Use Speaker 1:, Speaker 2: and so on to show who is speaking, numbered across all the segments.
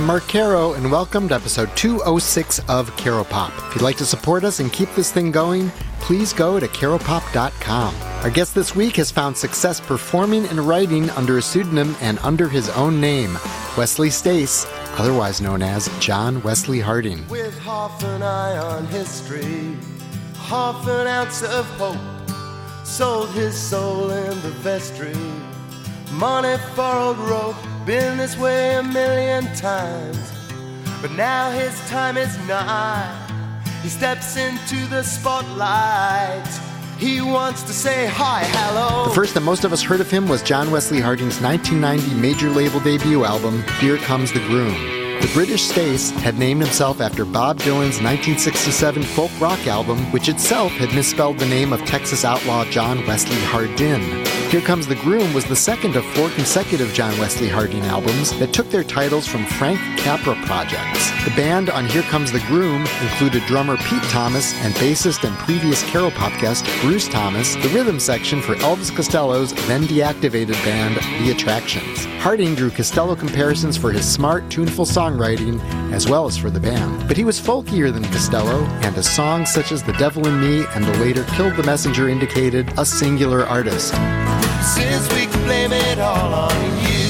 Speaker 1: Mark Caro, and welcome to episode 206 of Caro Pop. If you'd like to support us and keep this thing going, please go to caropop.com. Our guest this week has found success performing and writing under a pseudonym and under his own name, Wesley Stace, otherwise known as John Wesley Harding.
Speaker 2: With half an eye on history, half an ounce of hope, sold his soul in the vestry, money for old rope, been this way a million times, but now his time is nigh. He steps into the spotlight. He wants to say hi, hello.
Speaker 1: The first that most of us heard of him was John Wesley Harding's 1990 major label debut album, Here Comes the Groom. The British Stace had named himself after Bob Dylan's 1967 folk rock album, which itself had misspelled the name of Texas outlaw John Wesley Hardin. Here Comes the Groom was the second of 4 consecutive John Wesley Harding albums that took their titles from Frank Capra projects. The band on Here Comes the Groom included drummer Pete Thomas and bassist and previous Caro Pop guest Bruce Thomas, the rhythm section for Elvis Costello's then deactivated band The Attractions. Harding drew Costello comparisons for his smart, tuneful songwriting as well as for the band. But he was folkier than Costello, and a song such as The Devil in Me and the later Killed the Messenger indicated a singular artist.
Speaker 2: Since we can blame it all on you,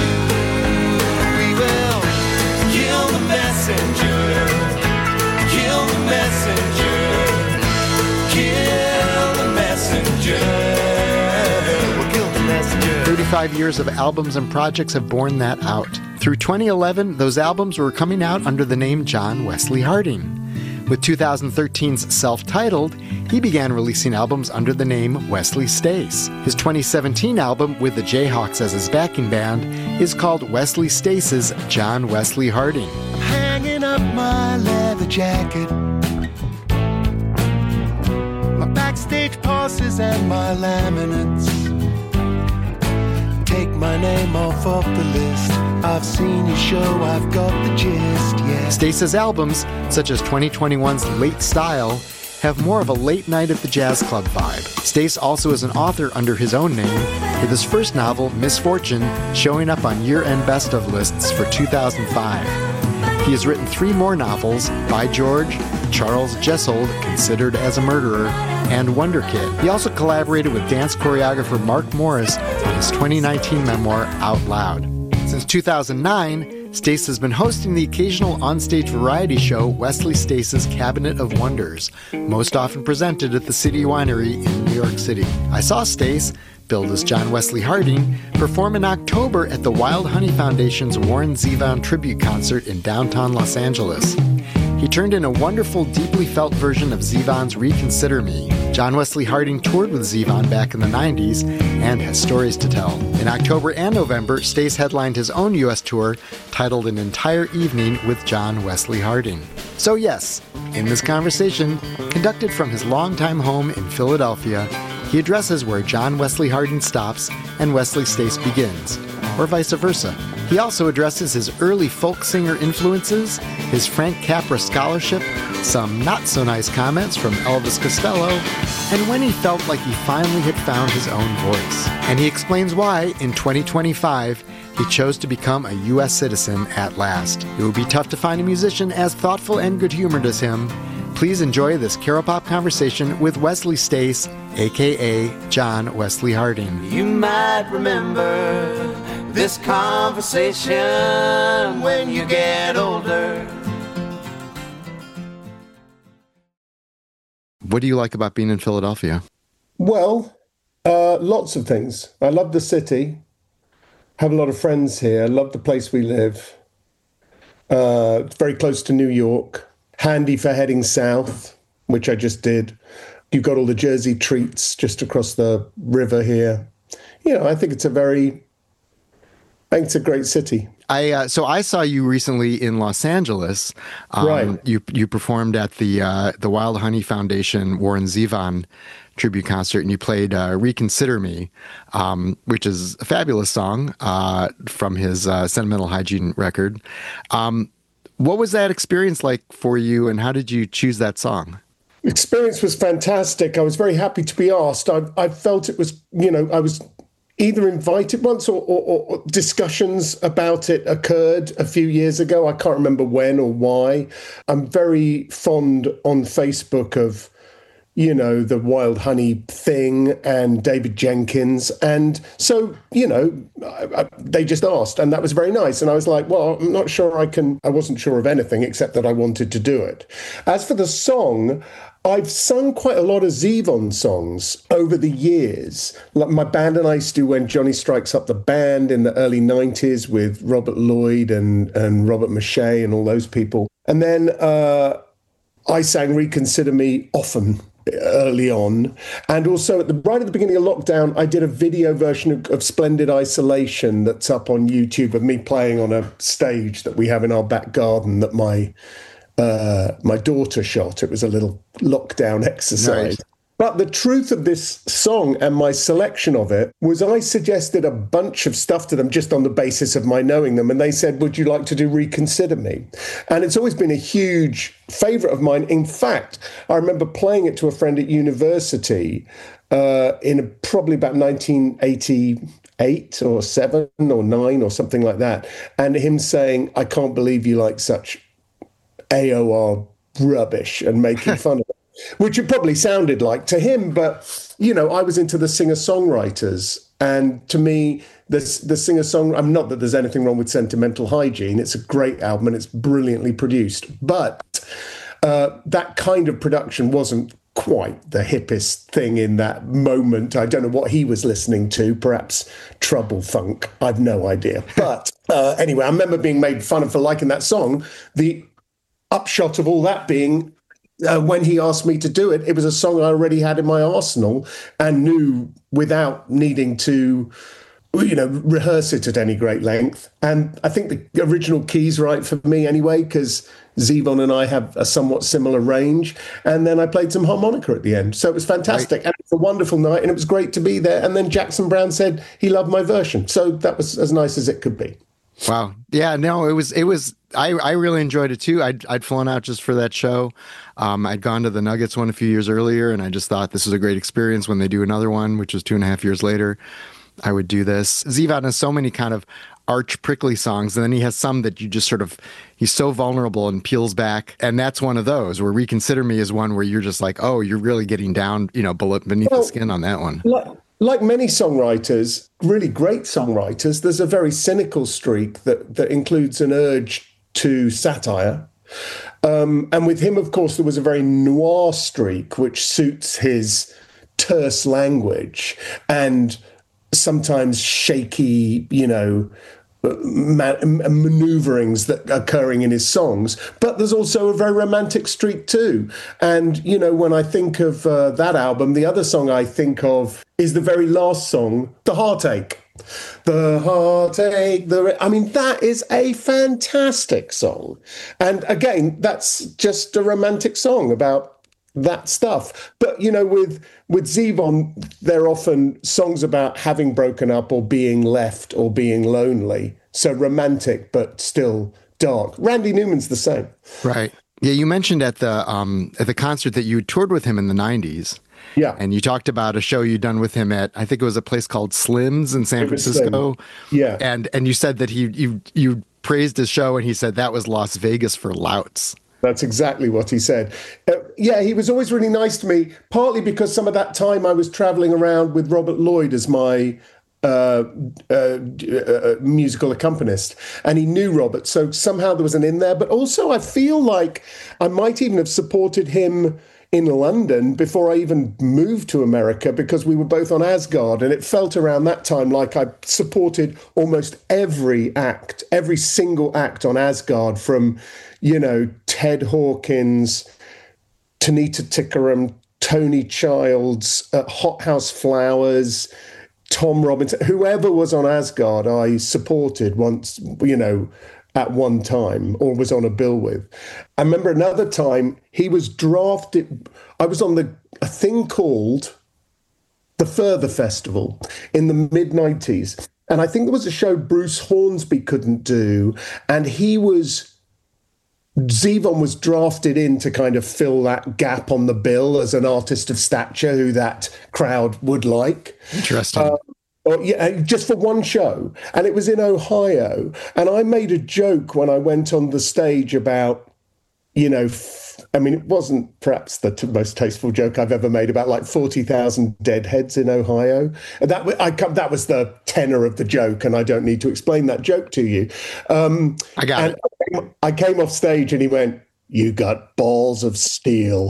Speaker 2: we will kill the messenger, kill the messenger, kill the messenger, we'll kill the messenger.
Speaker 1: 35 years of albums and projects have borne that out. Through 2011, those albums were coming out under the name John Wesley Harding. With 2013's Self-Titled, he began releasing albums under the name Wesley Stace. His 2017 album, with the Jayhawks as his backing band, is called Wesley Stace's John Wesley Harding.
Speaker 2: I'm hanging up my leather jacket, my backstage passes and my laminates. Take my name off of the list. I've seen your show, I've got the gist, yeah.
Speaker 1: Stace's albums, such as 2021's Late Style, have more of a late night at the jazz club vibe. Stace also is an author under his own name, with his first novel, Misfortune, showing up on year-end best-of lists for 2005. He has written 3 more novels, By George, Charles Jessold, Considered as a Murderer, and Wonder Kid. He also collaborated with dance choreographer Mark Morris on his 2019 memoir, Out Loud. Since 2009, Stace has been hosting the occasional onstage variety show Wesley Stace's Cabinet of Wonders, most often presented at the City Winery in New York City. I saw Stace, billed as John Wesley Harding, perform in October at the Wild Honey Foundation's Warren Zevon tribute concert in downtown Los Angeles. He turned in a wonderful, deeply felt version of Zevon's Reconsider Me. John Wesley Harding toured with Zevon back in the 90s and has stories to tell. In October and November, Stace headlined his own U.S. tour titled An Entire Evening with John Wesley Harding. So yes, in this conversation, conducted from his longtime home in Philadelphia, he addresses where John Wesley Harding stops and Wesley Stace begins, or vice versa. He also addresses his early folk singer influences, his Frank Capra scholarship, some not-so-nice comments from Elvis Costello, and when he felt like he finally had found his own voice. And he explains why, in 2025, he chose to become a U.S. citizen at last. It would be tough to find a musician as thoughtful and good-humored as him. Please enjoy this Caro Pop conversation with Wesley Stace, a.k.a. John Wesley Harding.
Speaker 2: You might remember this conversation when you get older.
Speaker 1: What do you like about being in Philadelphia?
Speaker 3: Well, lots of things. I love the city. Have a lot of friends here. I love the place we live. It's very close to New York. Handy for heading south, which I just did. You've got all the Jersey treats just across the river here. You know, I think it's a great city.
Speaker 1: So I saw you recently in Los Angeles.
Speaker 3: Right.
Speaker 1: You performed at the Wild Honey Foundation Warren Zevon tribute concert, and you played "Reconsider Me," which is a fabulous song from his Sentimental Hygiene record. What was that experience like for you, and how did you choose that song?
Speaker 3: Experience was fantastic. I was very happy to be asked. I felt it was, I was either invited once or discussions about it occurred a few years ago. I can't remember when or why. I'm very fond on Facebook of, you know, the Wild Honey thing and David Jenkins. And so, you know, they just asked, and that was very nice. And I was like, well, I'm not sure I wasn't sure of anything except that I wanted to do it. As for the song, I've sung quite a lot of Zevon songs over the years. Like my band and I used to do When Johnny Strikes Up the Band in the early 90s with Robert Lloyd and Robert Mache and all those people. And then I sang Reconsider Me often early on. And also right at the beginning of lockdown, I did a video version of Splendid Isolation that's up on YouTube of me playing on a stage that we have in our back garden that my daughter shot. It was a little lockdown exercise. Nice. But the truth of this song and my selection of it was I suggested a bunch of stuff to them just on the basis of my knowing them. And they said, would you like to do Reconsider Me? And it's always been a huge favorite of mine. In fact, I remember playing it to a friend at university in probably about 1988 or 7 or 9 or something like that. And him saying, I can't believe you like such AOR rubbish, and making fun of it. Which it probably sounded like to him, but, you know, I was into the singer-songwriters. And to me, the singer-song, I'm not that there's anything wrong with Sentimental Hygiene. It's a great album and it's brilliantly produced. But that kind of production wasn't quite the hippest thing in that moment. I don't know what he was listening to, perhaps Trouble Funk. I've no idea. But anyway, I remember being made fun of for liking that song. The upshot of all that being, when he asked me to do it, it was a song I already had in my arsenal and knew without needing to, you know, rehearse it at any great length. And I think the original key's right for me anyway, because Zevon and I have a somewhat similar range. And then I played some harmonica at the end. So it was fantastic. Right. And it was a wonderful night and it was great to be there. And then Jackson Browne said he loved my version. So that was as nice as it could be.
Speaker 1: Wow. Yeah, no, it was, I really enjoyed it too. I'd flown out just for that show. I'd gone to the Nuggets one a few years earlier, and I just thought this was a great experience. When they do another one, which was 2.5 years later, I would do this. Zevon has so many kind of arch prickly songs, and then he has some that you just sort of, he's so vulnerable and peels back. And that's one of those where Reconsider Me is one where you're just like, oh, you're really getting down, you know, beneath the skin on that one.
Speaker 3: Like many songwriters, really great songwriters, there's a very cynical streak that includes an urge to satire. And with him, of course, there was a very noir streak, which suits his terse language and sometimes shaky, you know, maneuverings that are occurring in his songs. But there's also a very romantic streak too. And, you know, when I think of that album, the other song I think of is the very last song, The Heartache. The Heartache. I mean, that is a fantastic song. And again, that's just a romantic song about that stuff. But, you know, with Zevon, they're often songs about having broken up or being left or being lonely. So romantic, but still dark. Randy Newman's the same.
Speaker 1: Right. Yeah, you mentioned at the concert that you toured with him in the 90s.
Speaker 3: Yeah.
Speaker 1: And you talked about a show you'd done with him at, I think it was a place called Slim's in San Francisco.
Speaker 3: Yeah.
Speaker 1: And you said that you praised his show, and he said that was Las Vegas for louts.
Speaker 3: That's exactly what he said. Yeah, he was always really nice to me, partly because some of that time I was traveling around with Robert Lloyd as my musical accompanist, and he knew Robert, so somehow there was an in there. But also I feel like I might even have supported him in London before I even moved to America, because we were both on Asgard, and it felt around that time like I supported almost every single act on Asgard, from, you know, Ted Hawkins, Tanita Tikaram, Tony Childs, Hot House Flowers, Tom Robinson, whoever was on Asgard, I supported once, you know, at one time, or was on a bill with. I remember another time he was drafted. I was on a thing called the Further Festival in the mid-90s. And I think there was a show Bruce Hornsby couldn't do. And Zevon was drafted in to kind of fill that gap on the bill as an artist of stature who that crowd would like.
Speaker 1: Interesting.
Speaker 3: Or, yeah, just for one show. And it was in Ohio. And I made a joke when I went on the stage about, I mean, it wasn't perhaps the most tasteful joke I've ever made about like 40,000 deadheads in Ohio. And that was the tenor of the joke. And I don't need to explain that joke to you.
Speaker 1: I got it.
Speaker 3: I came off stage and he went, "You got balls of steel."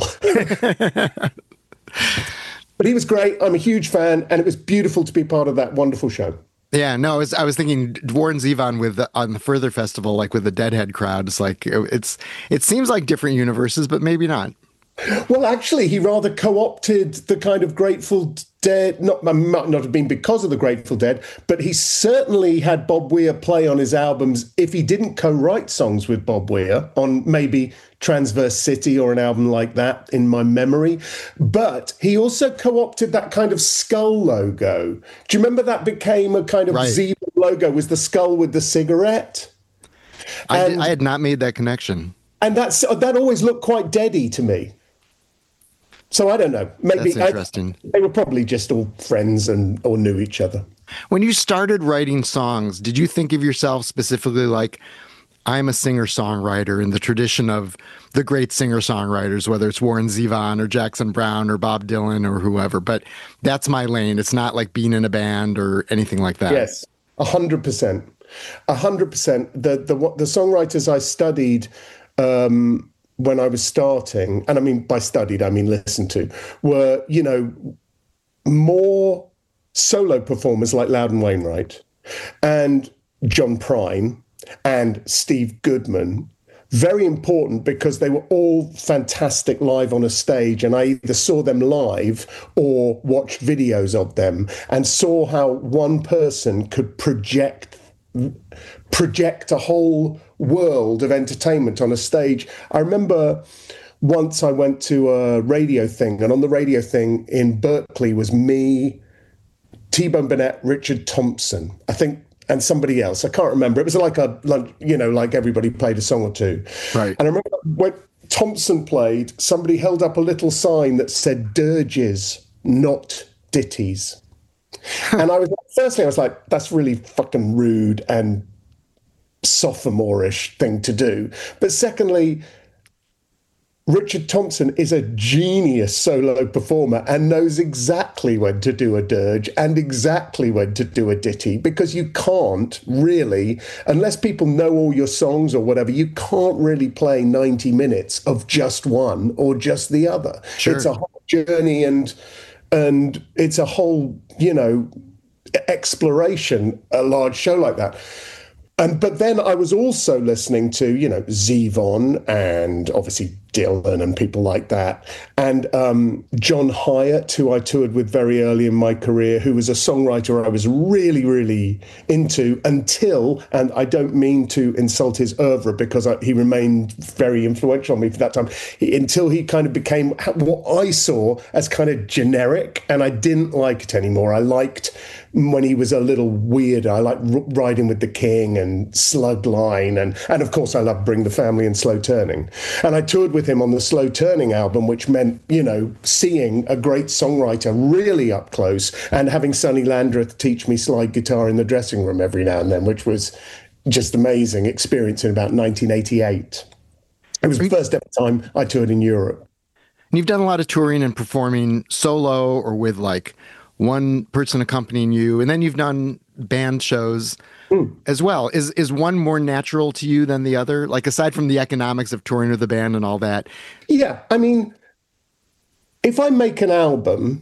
Speaker 3: But he was great. I'm a huge fan, and it was beautiful to be part of that wonderful show.
Speaker 1: Yeah, no, I was thinking Warren Zevon on the Further Festival, like with the Deadhead crowd. It's like it seems like different universes, but maybe not.
Speaker 3: Well, actually, he rather co-opted the kind of Grateful Dead. Might not have been because of the Grateful Dead, but he certainly had Bob Weir play on his albums. If he didn't co-write songs with Bob Weir on maybe Transverse City or an album like that, in my memory, but he also co-opted that kind of skull logo. Do you remember that became a kind of Zevon logo? Was the skull with the cigarette?
Speaker 1: I had not made that connection,
Speaker 3: and that always looked quite Deady to me. So I don't know. Maybe
Speaker 1: that's interesting.
Speaker 3: They were probably just all friends or knew each other.
Speaker 1: When you started writing songs, did you think of yourself specifically like, I'm a singer-songwriter in the tradition of the great singer-songwriters, whether it's Warren Zevon or Jackson Browne or Bob Dylan or whoever, but that's my lane. It's not like being in a band or anything like that.
Speaker 3: Yes, 100%. 100%. The songwriters I studied when I was starting, and I mean by studied, I mean listened to, were, more solo performers like Loudon Wainwright and John Prine and Steve Goodman. Very important because they were all fantastic live on a stage, and I either saw them live or watched videos of them and saw how one person could project a whole world of entertainment on a stage. I remember once I went to a radio thing, and on the radio thing in Berkeley was me, T-Bone Burnett, Richard Thompson, I think, and somebody else. I can't remember. It was like like everybody played a song or two.
Speaker 1: Right.
Speaker 3: And I remember when Thompson played, somebody held up a little sign that said dirges, not ditties. And firstly, I was like, that's really fucking rude and sophomore-ish thing to do. But secondly, Richard Thompson is a genius solo performer and knows exactly when to do a dirge and exactly when to do a ditty, because you can't really, unless people know all your songs or whatever, you can't really play 90 minutes of just one or just the other.
Speaker 1: Sure.
Speaker 3: It's a whole journey and it's a whole, exploration, a large show like that. But then I was also listening to, Zevon and obviously Dylan and people like that. And John Hyatt, who I toured with very early in my career, who was a songwriter I was really, really into until, and I don't mean to insult his oeuvre because he remained very influential on me for that time, until he kind of became what I saw as kind of generic, and I didn't like it anymore. I liked when he was a little weird. I like Riding with the King and Slug Line. And of course, I love Bring the Family and Slow Turning. And I toured with him on the Slow Turning album, which meant, seeing a great songwriter really up close and having Sonny Landreth teach me slide guitar in the dressing room every now and then, which was just amazing experience in about 1988. It was the first ever time I toured in Europe.
Speaker 1: And you've done a lot of touring and performing solo or with like one person accompanying you, and then you've done band shows as well. Is one more natural to you than the other? Like, aside from the economics of touring with the band and all that?
Speaker 3: Yeah, I mean, if I make an album,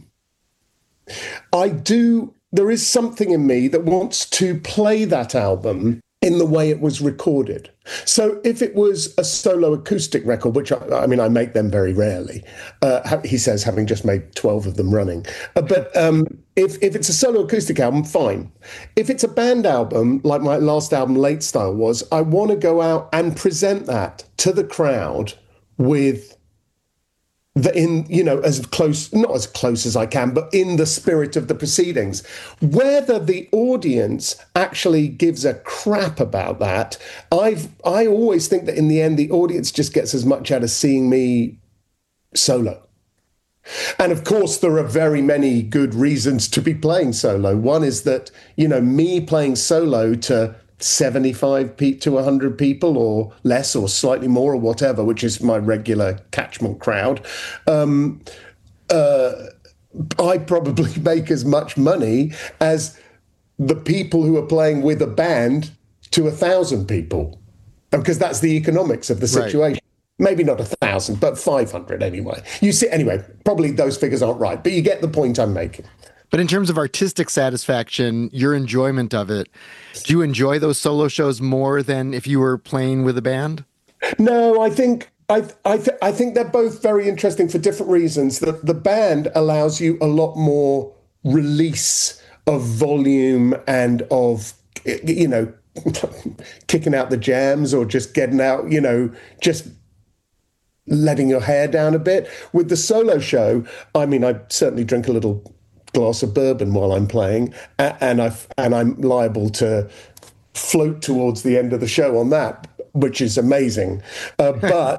Speaker 3: there is something in me that wants to play that album in the way it was recorded. So if it was a solo acoustic record, which I make them very rarely, he says, having just made 12 of them running. But if it's a solo acoustic album, fine. If it's a band album, like my last album, Late Style was, I want to go out and present that to the crowd with as close, not as close as I can, but in the spirit of the proceedings. Whether the audience actually gives a crap about that, I always think that in the end, the audience just gets as much out of seeing me solo. And of course, there are very many good reasons to be playing solo. One is that, me playing solo to 75 to 100 people or less or slightly more or whatever, which is my regular catchment crowd, I probably make as much money as the people who are playing with a band to 1,000 people, because that's the economics of the situation. Right. Maybe not 1,000, but 500 anyway. You see, anyway, probably those figures aren't right, but you get the point I'm making.
Speaker 1: But in terms of artistic satisfaction, your enjoyment of it, do you enjoy those solo shows more than if you were playing with a band?
Speaker 3: No, I think they're both very interesting for different reasons. The band allows you a lot more release of volume and of, kicking out the jams or just getting out, just letting your hair down a bit. With the solo show, I mean, I certainly drink a little glass of bourbon while I'm playing, and I'm liable to float towards the end of the show on that, which is amazing. But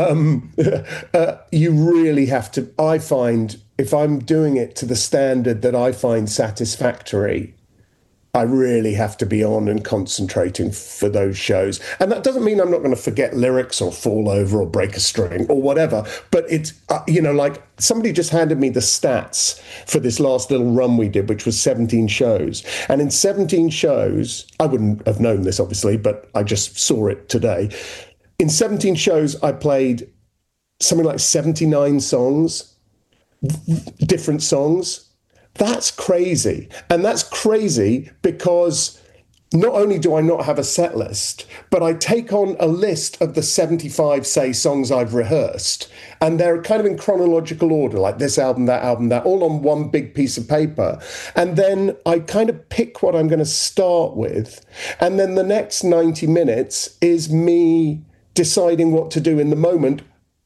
Speaker 3: you really have to, I find, if I'm doing it to the standard that I find satisfactory, I really have to be on and concentrating for those shows. And that doesn't mean I'm not going to forget lyrics or fall over or break a string or whatever. But it's, like somebody just handed me the stats for this last little run we did, which was 17 shows. And in 17 shows, I wouldn't have known this, obviously, but I just saw it today. In 17 shows, I played something like 79 songs, different songs. That's crazy. And that's crazy because not only do I not have a set list, but I take on a list of the 75, say, songs I've rehearsed, and they're kind of in chronological order, like this album, that, all on one big piece of paper. And then I kind of pick what I'm going to start with. And then the next 90 minutes is me deciding what to do in the moment,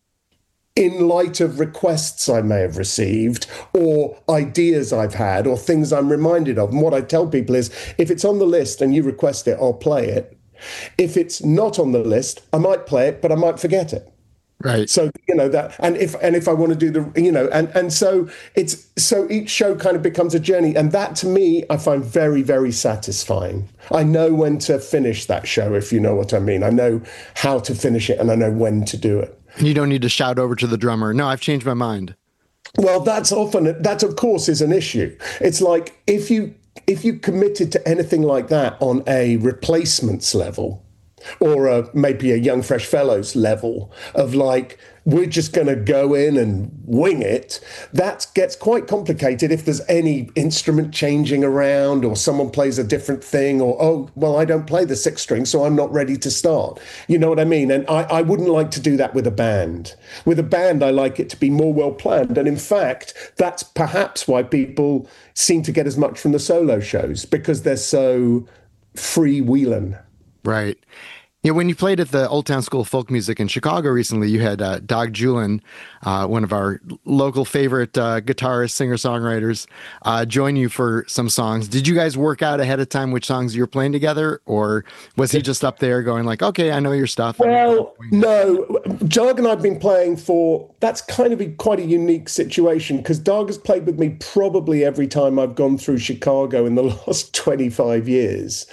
Speaker 3: in light of requests I may have received or ideas I've had or things I'm reminded of. And what I tell people is, if it's on the list and you request it, I'll play it. If it's not on the list, I might play it, but I might forget it.
Speaker 1: Right.
Speaker 3: So, that, and if I want to do the, and so so each show kind of becomes a journey. And that to me, I find very, very satisfying. I know when to finish that show, if you know what I mean. I know how to finish it and I know when to do it.
Speaker 1: You don't need to shout over to the drummer, no, I've changed my mind.
Speaker 3: Well, that of course is an issue. It's like if you committed to anything like that on a replacements level, or maybe a Young Fresh Fellows level of like, we're just going to go in and wing it, that gets quite complicated if there's any instrument changing around or someone plays a different thing or, oh, well, I don't play the sixth string, so I'm not ready to start. You know what I mean? And I wouldn't like to do that with a band. With a band, I like it to be more well planned. And in fact, that's perhaps why people seem to get as much from the solo shows, because they're so freewheeling.
Speaker 1: Right. Yeah, when you played at the Old Town School of Folk Music in Chicago recently, you had Doug Julin, one of our local favorite guitarist, singer-songwriters, join you for some songs. Did you guys work out ahead of time which songs you were playing together, or was he just up there going like, okay, I know your stuff?
Speaker 3: Well, no. Doug and I have been playing that's kind of quite a unique situation, because Doug has played with me probably every time I've gone through Chicago in the last 25 years.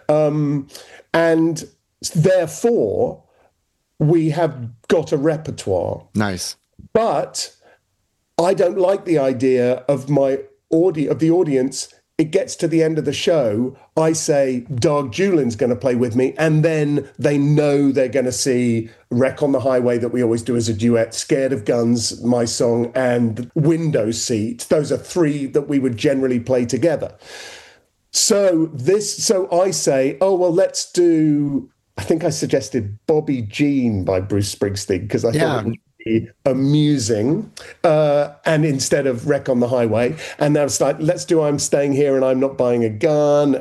Speaker 3: And therefore, we have got a repertoire.
Speaker 1: Nice.
Speaker 3: But I don't like the idea of the audience. It gets to the end of the show, I say, Doug Julin's going to play with me, and then they know they're going to see Wreck on the Highway, that we always do as a duet, Scared of Guns, my song, and Window Seat. Those are three that we would generally play together. So I say, oh, well, let's do, I think I suggested Bobby Jean by Bruce Springsteen, because I thought it would be amusing, and instead of Wreck on the Highway. And I was like, let's do I'm Staying Here and I'm Not Buying a Gun.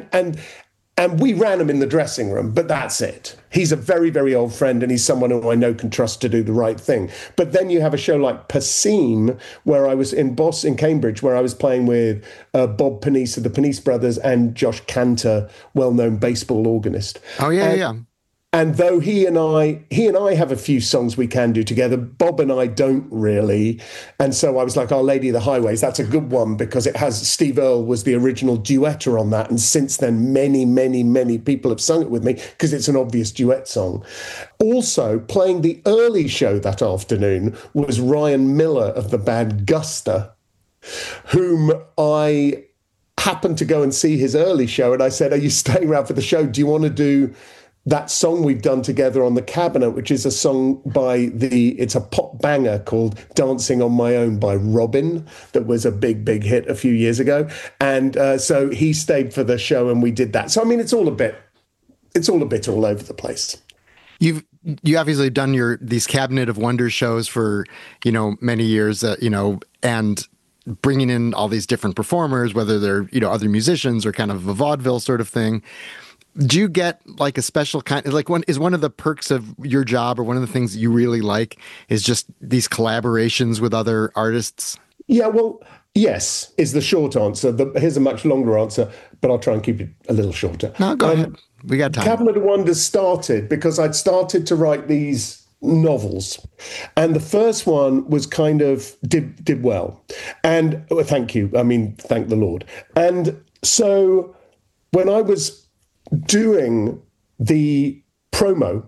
Speaker 3: And we ran him in the dressing room, but that's it. He's a very, very old friend, and he's someone who I know can trust to do the right thing. But then you have a show like Passim, where I was in Cambridge, where I was playing with Bob Panisse of the Panisse Brothers and Josh Cantor, well-known baseball organist.
Speaker 1: Oh, yeah, yeah.
Speaker 3: And though he and I have a few songs we can do together, Bob and I don't really. And so I was like, Our Lady of the Highways, that's a good one because it has Steve Earle was the original duetter on that. And since then, many, many, many people have sung it with me because it's an obvious duet song. Also, playing the early show that afternoon was Ryan Miller of the band Guster, whom I happened to go and see his early show. And I said, Are you staying around for the show? Do you want to do that song we've done together on the Cabinet, which is a song it's a pop banger called Dancing on My Own by Robin, that was a big, big hit a few years ago. And so he stayed for the show and we did that. So, I mean, it's all a bit all over the place.
Speaker 1: You obviously done these Cabinet of Wonders shows for, many years, and bringing in all these different performers, whether they're, other musicians or kind of a vaudeville sort of thing. Do you get like a special kind, like one of the perks of your job, or one of the things that you really like, is just these collaborations with other artists?
Speaker 3: Yeah, well, yes, is the short answer. Here's a much longer answer, but I'll try and keep it a little shorter.
Speaker 1: No, go ahead. We got time.
Speaker 3: Cabinet of Wonders started because I'd started to write these novels, and the first one was kind of did well. And thank you. I mean, thank the Lord. And so when I was doing the promo,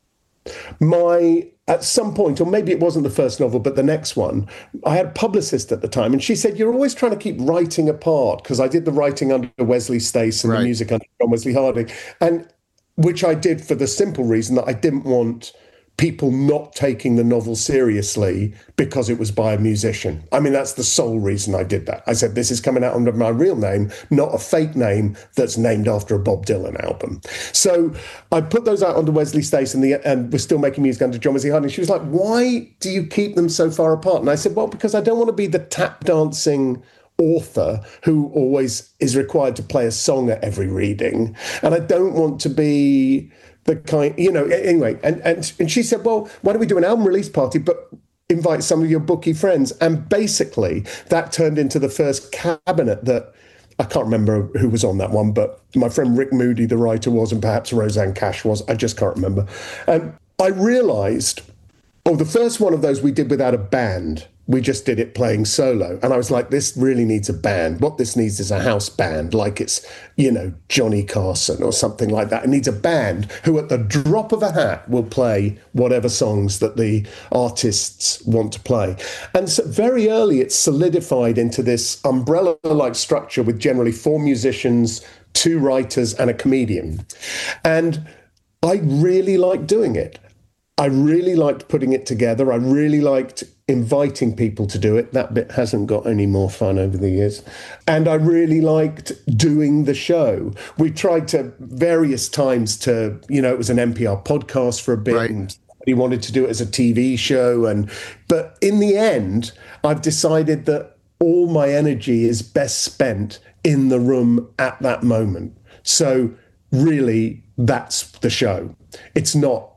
Speaker 3: at some point, or maybe it wasn't the first novel, but the next one, I had a publicist at the time, and she said, You're always trying to keep writing apart, because I did the writing under Wesley Stace and the music under John Wesley Harding, and which I did for the simple reason that I didn't want people not taking the novel seriously because it was by a musician. I mean, that's the sole reason I did that. I said, this is coming out under my real name, not a fake name that's named after a Bob Dylan album. So I put those out under Wesley Stace and we're still making music under John Wesley Harding. She was like, why do you keep them so far apart? And I said, well, because I don't want to be the tap dancing author who always is required to play a song at every reading. And I don't want to be the kind, anyway. And she said, well, why don't we do an album release party, but invite some of your bookie friends? And basically that turned into the first Cabinet that, I can't remember who was on that one, but my friend Rick Moody, the writer, was, and perhaps Roseanne Cash was. I just can't remember. And I realized, the first one of those we did without a band. We just did it playing solo. And I was like, this really needs a band. What this needs is a house band, like it's, Johnny Carson or something like that. It needs a band who at the drop of a hat will play whatever songs that the artists want to play. And so very early, it solidified into this umbrella-like structure with generally 4 musicians, 2 writers, and a comedian. And I really liked doing it. I really liked putting it together. I really liked inviting people to do it. That bit hasn't got any more fun over the years. And I really liked doing the show. We tried to various times to, it was an NPR podcast for a bit. Right. And he wanted to do it as a TV show. But in the end, I've decided that all my energy is best spent in the room at that moment. So really, that's the show. It's not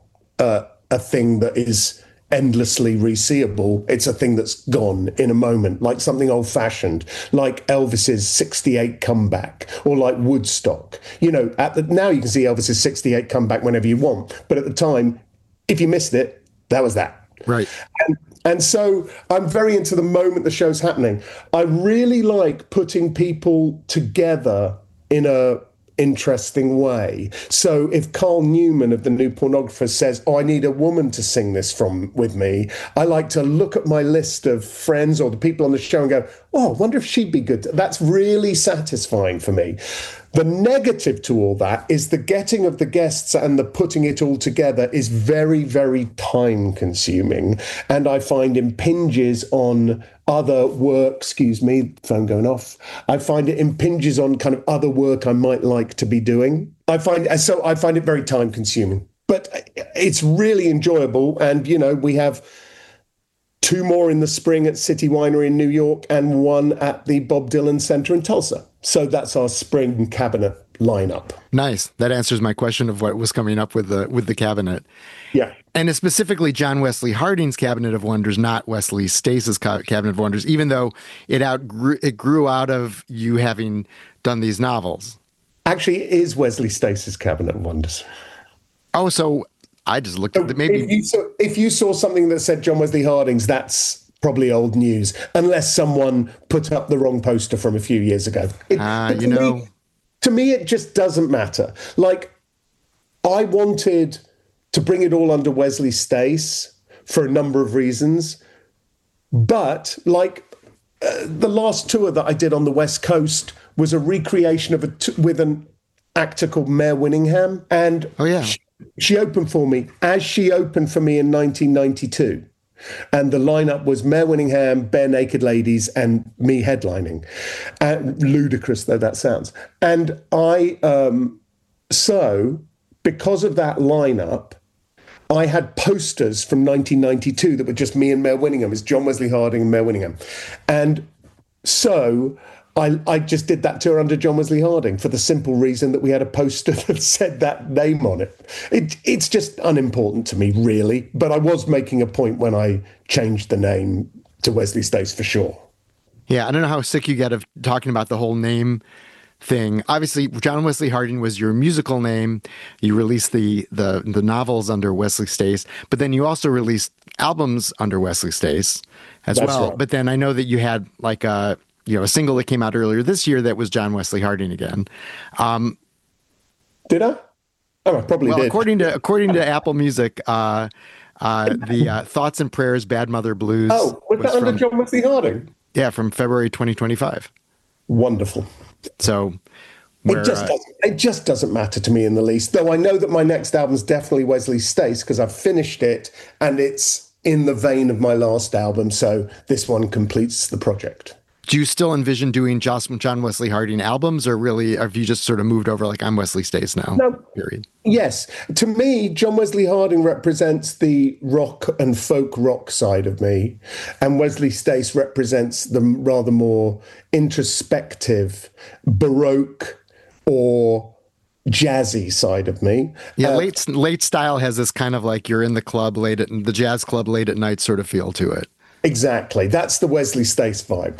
Speaker 3: a thing that is endlessly reseeable. It's a thing that's gone in a moment, like something old-fashioned, like Elvis's 68 comeback, or like Woodstock. Now you can see Elvis's 68 comeback whenever you want, but at the time, if you missed it, that was that.
Speaker 1: Right.
Speaker 3: And so I'm very into the moment the show's happening. I really like putting people together in a interesting way. So if Carl Newman of the New Pornographers says, I need a woman to sing this with me, I like to look at my list of friends or the people on the show and go, I wonder if she'd be good. That's really satisfying for me. The negative to all that is the getting of the guests and the putting it all together is very, very time consuming. And I find impinges on other work, phone going off. I find it impinges on kind of other work I might like to be doing. I find it very time consuming, but it's really enjoyable. And, we have 2 more in the spring at City Winery in New York and 1 at the Bob Dylan Center in Tulsa. So that's our spring Cabinet lineup. Nice.
Speaker 1: That answers my question of what was coming up with the Cabinet.
Speaker 3: Yeah.
Speaker 1: And it's specifically John Wesley Harding's Cabinet of Wonders, not Wesley Stace's Cabinet of Wonders, even though it grew out of you having done these novels.
Speaker 3: Actually, it is Wesley Stace's Cabinet of Wonders.
Speaker 1: Oh, so I just looked at
Speaker 3: So
Speaker 1: the maybe.
Speaker 3: if you saw something that said John Wesley Harding's, that's probably old news, unless someone put up the wrong poster from a few years ago. But
Speaker 1: You know,
Speaker 3: to me, it just doesn't matter. Like, I wanted to bring it all under Wesley Stace for a number of reasons, but like the last tour that I did on the West Coast was a recreation of with an actor called Mare Winningham, and
Speaker 1: oh yeah,
Speaker 3: she opened for me as she opened for me in 1992. And the lineup was Mare Winningham, Bare Naked Ladies, and me headlining. Ludicrous though that sounds. And so because of that lineup, I had posters from 1992 that were just me and Mare Winningham. It's John Wesley Harding and Mare Winningham. And so I just did that tour under John Wesley Harding for the simple reason that we had a poster that said that name on it. It's just unimportant to me, really. But I was making a point when I changed the name to Wesley Stace for sure.
Speaker 1: yeah. I don't know how sick you get of talking about the whole name thing. Obviously, John Wesley Harding was your musical name. You released the novels under Wesley Stace, but then you also released albums under Wesley Stace as
Speaker 3: That's
Speaker 1: well.
Speaker 3: right.
Speaker 1: But then I know that you had like a single that came out earlier this year that was John Wesley Harding again.
Speaker 3: Did I? Oh, I probably
Speaker 1: Well,
Speaker 3: did.
Speaker 1: according to Apple Music, the Thoughts and Prayers Bad Mother Blues.
Speaker 3: Oh, was that under John Wesley Harding?
Speaker 1: Yeah, from February 2025.
Speaker 3: Wonderful.
Speaker 1: So
Speaker 3: It just doesn't matter to me in the least. Though I know that my next album's definitely Wesley Stace because I've finished it and it's in the vein of my last album. So this one completes the project.
Speaker 1: do you still envision doing John Wesley Harding albums, or really have you just sort of moved over like I'm Wesley Stace now?
Speaker 3: No.
Speaker 1: Period.
Speaker 3: Yes. To me, John Wesley Harding represents the rock and folk rock side of me, and Wesley Stace represents the rather more introspective, baroque or jazzy side of me.
Speaker 1: Yeah, late style has this kind of like you're in the club the jazz club late at night sort of feel to it.
Speaker 3: Exactly. That's the Wesley Stace vibe.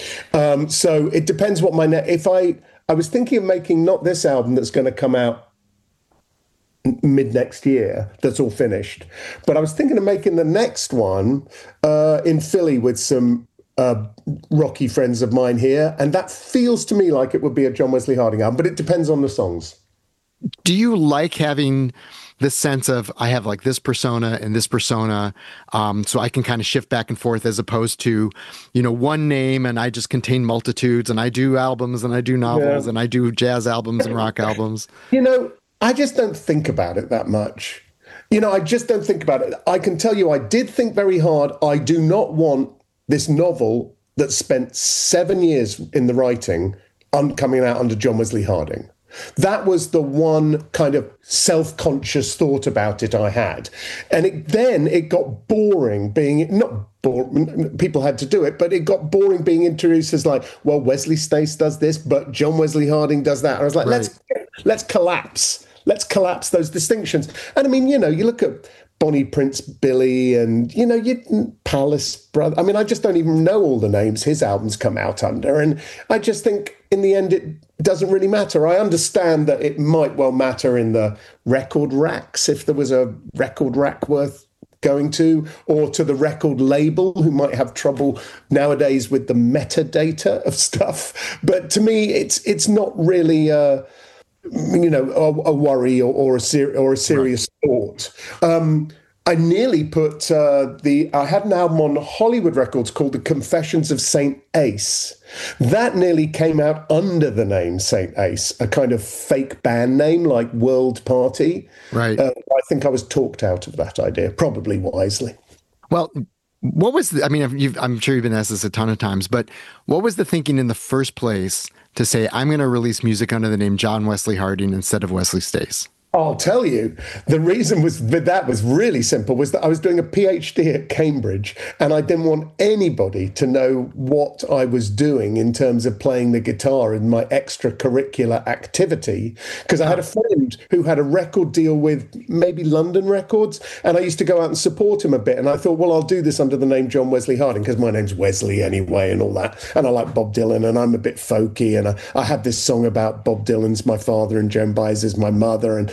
Speaker 3: So it depends what if I was thinking of making not this album that's going to come out mid next year, that's all finished, but I was thinking of making the next one in Philly with some rocky friends of mine here, and that feels to me like it would be a John Wesley Harding album, but it depends on the songs.
Speaker 1: Do you like having this sense of I have like this persona and this persona, so I can kind of shift back and forth as opposed to, one name and I just contain multitudes and I do albums and I do novels and I do jazz albums and rock albums?
Speaker 3: I just don't think about it that much. I just don't think about it. I can tell you I did think very hard. I do not want this novel that spent 7 years in the writing coming out under John Wesley Harding. That was the one kind of self-conscious thought about it I had. And it got boring being, not boring, people had to do it, but it got boring being introduced as like, well, Wesley Stace does this, but John Wesley Harding does that. And I was like,
Speaker 1: right.
Speaker 3: let's collapse. Let's collapse those distinctions. And I mean, you look at Bonnie Prince Billy and, Palace Brother. I mean, I just don't even know all the names his albums come out under. And I just think in the end, it doesn't really matter. I understand that it might well matter in the record racks, if there was a record rack worth going to, or to the record label who might have trouble nowadays with the metadata of stuff. But to me, it's not really a worry or a serious thought. I nearly put I had an album on Hollywood Records called The Confessions of Saint Ace. That nearly came out under the name Saint Ace, a kind of fake band name like World Party.
Speaker 1: Right.
Speaker 3: I think I was talked out of that idea, probably wisely.
Speaker 1: Well, what was I'm sure you've been asked this a ton of times, but what was the thinking in the first place to say, I'm going to release music under the name John Wesley Harding instead of Wesley Stace?
Speaker 3: I'll tell you, the reason was really simple, was that I was doing a PhD at Cambridge and I didn't want anybody to know what I was doing in terms of playing the guitar in my extracurricular activity, because I had a friend who had a record deal with maybe London Records, and I used to go out and support him a bit, and I thought, well, I'll do this under the name John Wesley Harding because my name's Wesley anyway and all that, and I like Bob Dylan and I'm a bit folky, and I had this song about Bob Dylan's my father and Joan Baez is my mother, and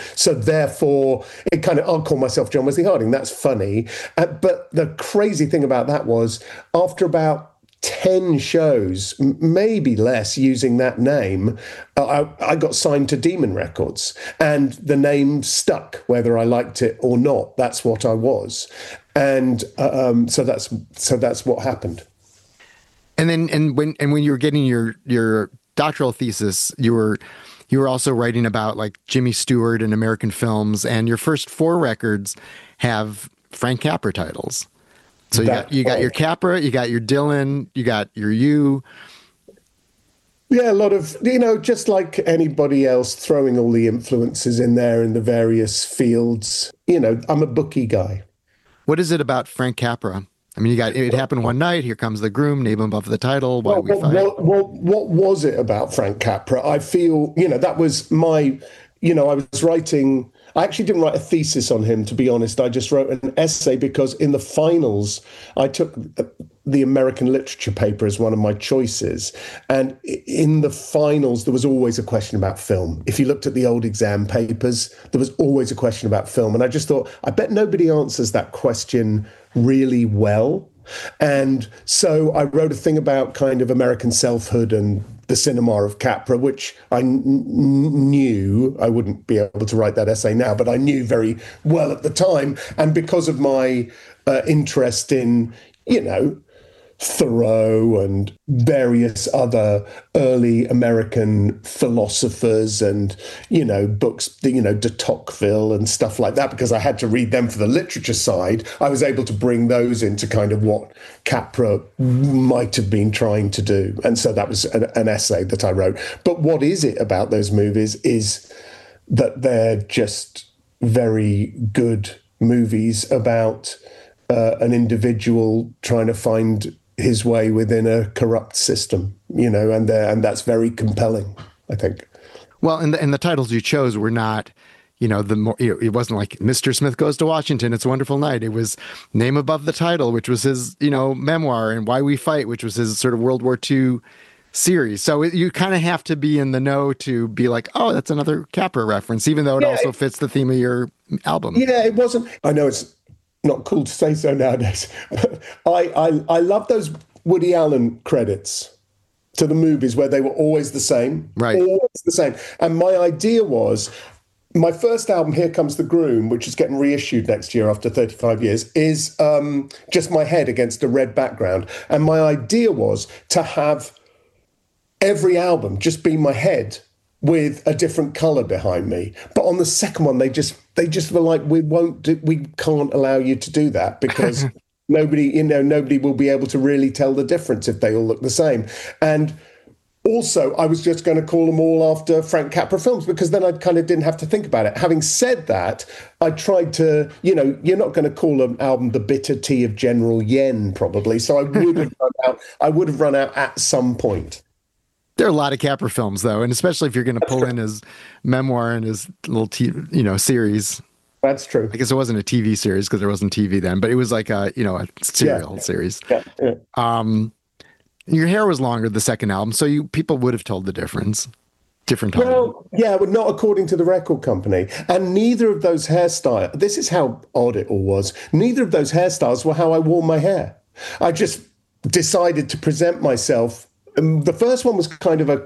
Speaker 3: So therefore, it kind of, I'll call myself John Wesley Harding. That's funny. But the crazy thing about that was, after about 10 shows, maybe less, using that name, I got signed to Demon Records, and the name stuck whether I liked it or not. That's what I was, and so that's what happened.
Speaker 1: And when you were getting your doctoral thesis, you were also writing about like Jimmy Stewart and American films, and your first 4 records have Frank Capra titles. So you got your Capra, you got your Dylan, you got your you.
Speaker 3: Yeah, a lot of, just like anybody else, throwing all the influences in there in the various fields. I'm a bookie guy.
Speaker 1: What is it about Frank Capra? I mean, you got It Happened One Night, Here Comes the Groom, Name Above the Title, Why We Fight.
Speaker 3: What was it about Frank Capra? I feel, that was my, I actually didn't write a thesis on him, to be honest. I just wrote an essay because in the finals, I took the American literature paper as one of my choices. And in the finals, there was always a question about film. If you looked at the old exam papers, there was always a question about film. And I just thought, I bet nobody answers that question really well. And so I wrote a thing about kind of American selfhood and the cinema of Capra, which I knew I wouldn't be able to write that essay now, but I knew very well at the time. And because of my interest in, Thoreau and various other early American philosophers and, books, de Tocqueville and stuff like that, because I had to read them for the literature side, I was able to bring those into kind of what Capra might have been trying to do. And so that was an essay that I wrote. But what is it about those movies is that they're just very good movies about an individual trying to find his way within a corrupt system, and that's very compelling, I think.
Speaker 1: Well, and the titles you chose were not, it wasn't like Mr. Smith Goes to Washington, It's a Wonderful Night. It was Name Above the Title, which was his, memoir, and Why We Fight, which was his sort of World War II series. So you kind of have to be in the know to be like, oh, that's another Capra reference, even though it also fits the theme of your album.
Speaker 3: Yeah, it wasn't. I know it's not cool to say so nowadays, but I love those Woody Allen credits to the movies where they were always the same,
Speaker 1: right?
Speaker 3: Always the same. And my idea was, my first album, Here Comes the Groom, which is getting reissued next year after 35 years, is just my head against a red background. And my idea was to have every album just be my head with a different color behind me. But on the second one, they just were like, we can't allow you to do that because nobody will be able to really tell the difference if they all look the same. And also, I was just going to call them all after Frank Capra films because then I kind of didn't have to think about it. Having said that, I tried to, you're not going to call an album The Bitter Tea of General Yen, probably. So I would have run out at some point.
Speaker 1: There are a lot of Capra films, though, and especially if you're going to pull in his memoir and his little, series.
Speaker 3: That's true.
Speaker 1: I guess it wasn't a TV series because there wasn't TV then, but it was like a serial series.
Speaker 3: Yeah.
Speaker 1: Your hair was longer the second album, so people would have told the difference. Different time.
Speaker 3: Well, yeah, but not according to the record company. And neither of those hairstyles, this is how odd it all was, neither of those hairstyles were how I wore my hair. I just decided to present myself. The first one was kind of a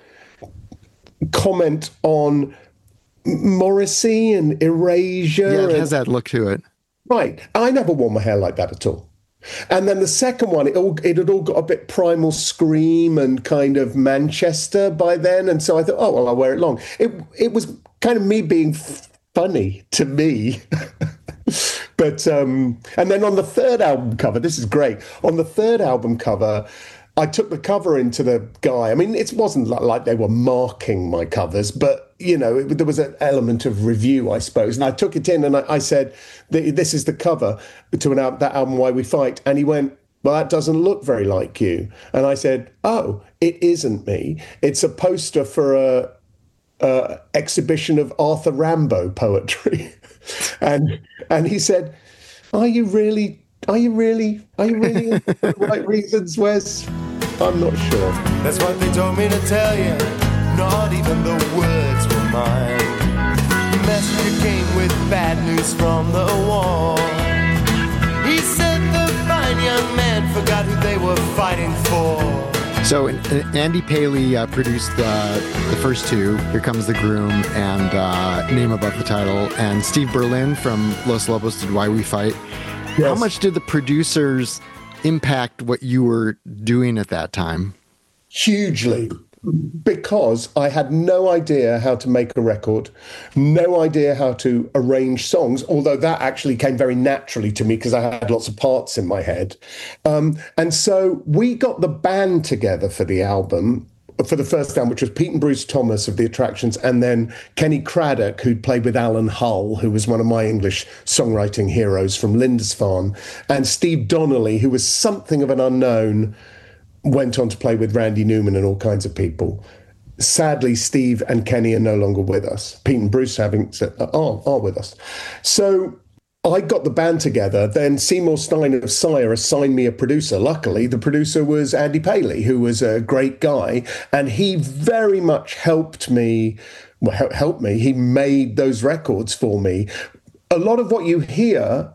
Speaker 3: comment on Morrissey and erasure.
Speaker 1: Yeah, it has that look to it.
Speaker 3: Right. I never wore my hair like that at all. And then the second one, it had all got a bit Primal Scream and kind of Manchester by then. And so I thought, oh, well, I'll wear it long. It was kind of me being funny to me. But, and then on the third album cover, this is great. On the third album cover, I took the cover into the guy. I mean, it wasn't like they were marking my covers, but, there was an element of review, I suppose. And I took it in and I said, this is the cover to that album, Why We Fight. And he went, well, that doesn't look very like you. And I said, oh, it isn't me. It's a poster for a exhibition of Arthur Rimbaud poetry. and he said, Are you really the right reasons, Wes? I'm not sure.
Speaker 2: That's what they told me to tell you. Not even the words were mine. messenger came with bad news from the war. He said the fine young man forgot who they were fighting for.
Speaker 1: So Andy Paley produced the first two, Here Comes the Groom and Name Above the Title, and Steve Berlin from Los Lobos did Why We Fight. Yes. How much did the producers impact what you were doing at that time?
Speaker 3: Hugely, because I had no idea how to make a record, no idea how to arrange songs, although that actually came very naturally to me because I had lots of parts in my head. And so we got the band together for the album, for the first album, which was Pete and Bruce Thomas of The Attractions, and then Kenny Craddock, who'd played with Alan Hull, who was one of my English songwriting heroes from Lindisfarne, and Steve Donnelly, who was something of an unknown, went on to play with Randy Newman and all kinds of people. Sadly, Steve and Kenny are no longer with us. Pete and Bruce are with us. So I got the band together. Then Seymour Stein of Sire assigned me a producer. Luckily, the producer was Andy Paley, who was a great guy. And he very much helped me. He made those records for me. A lot of what you hear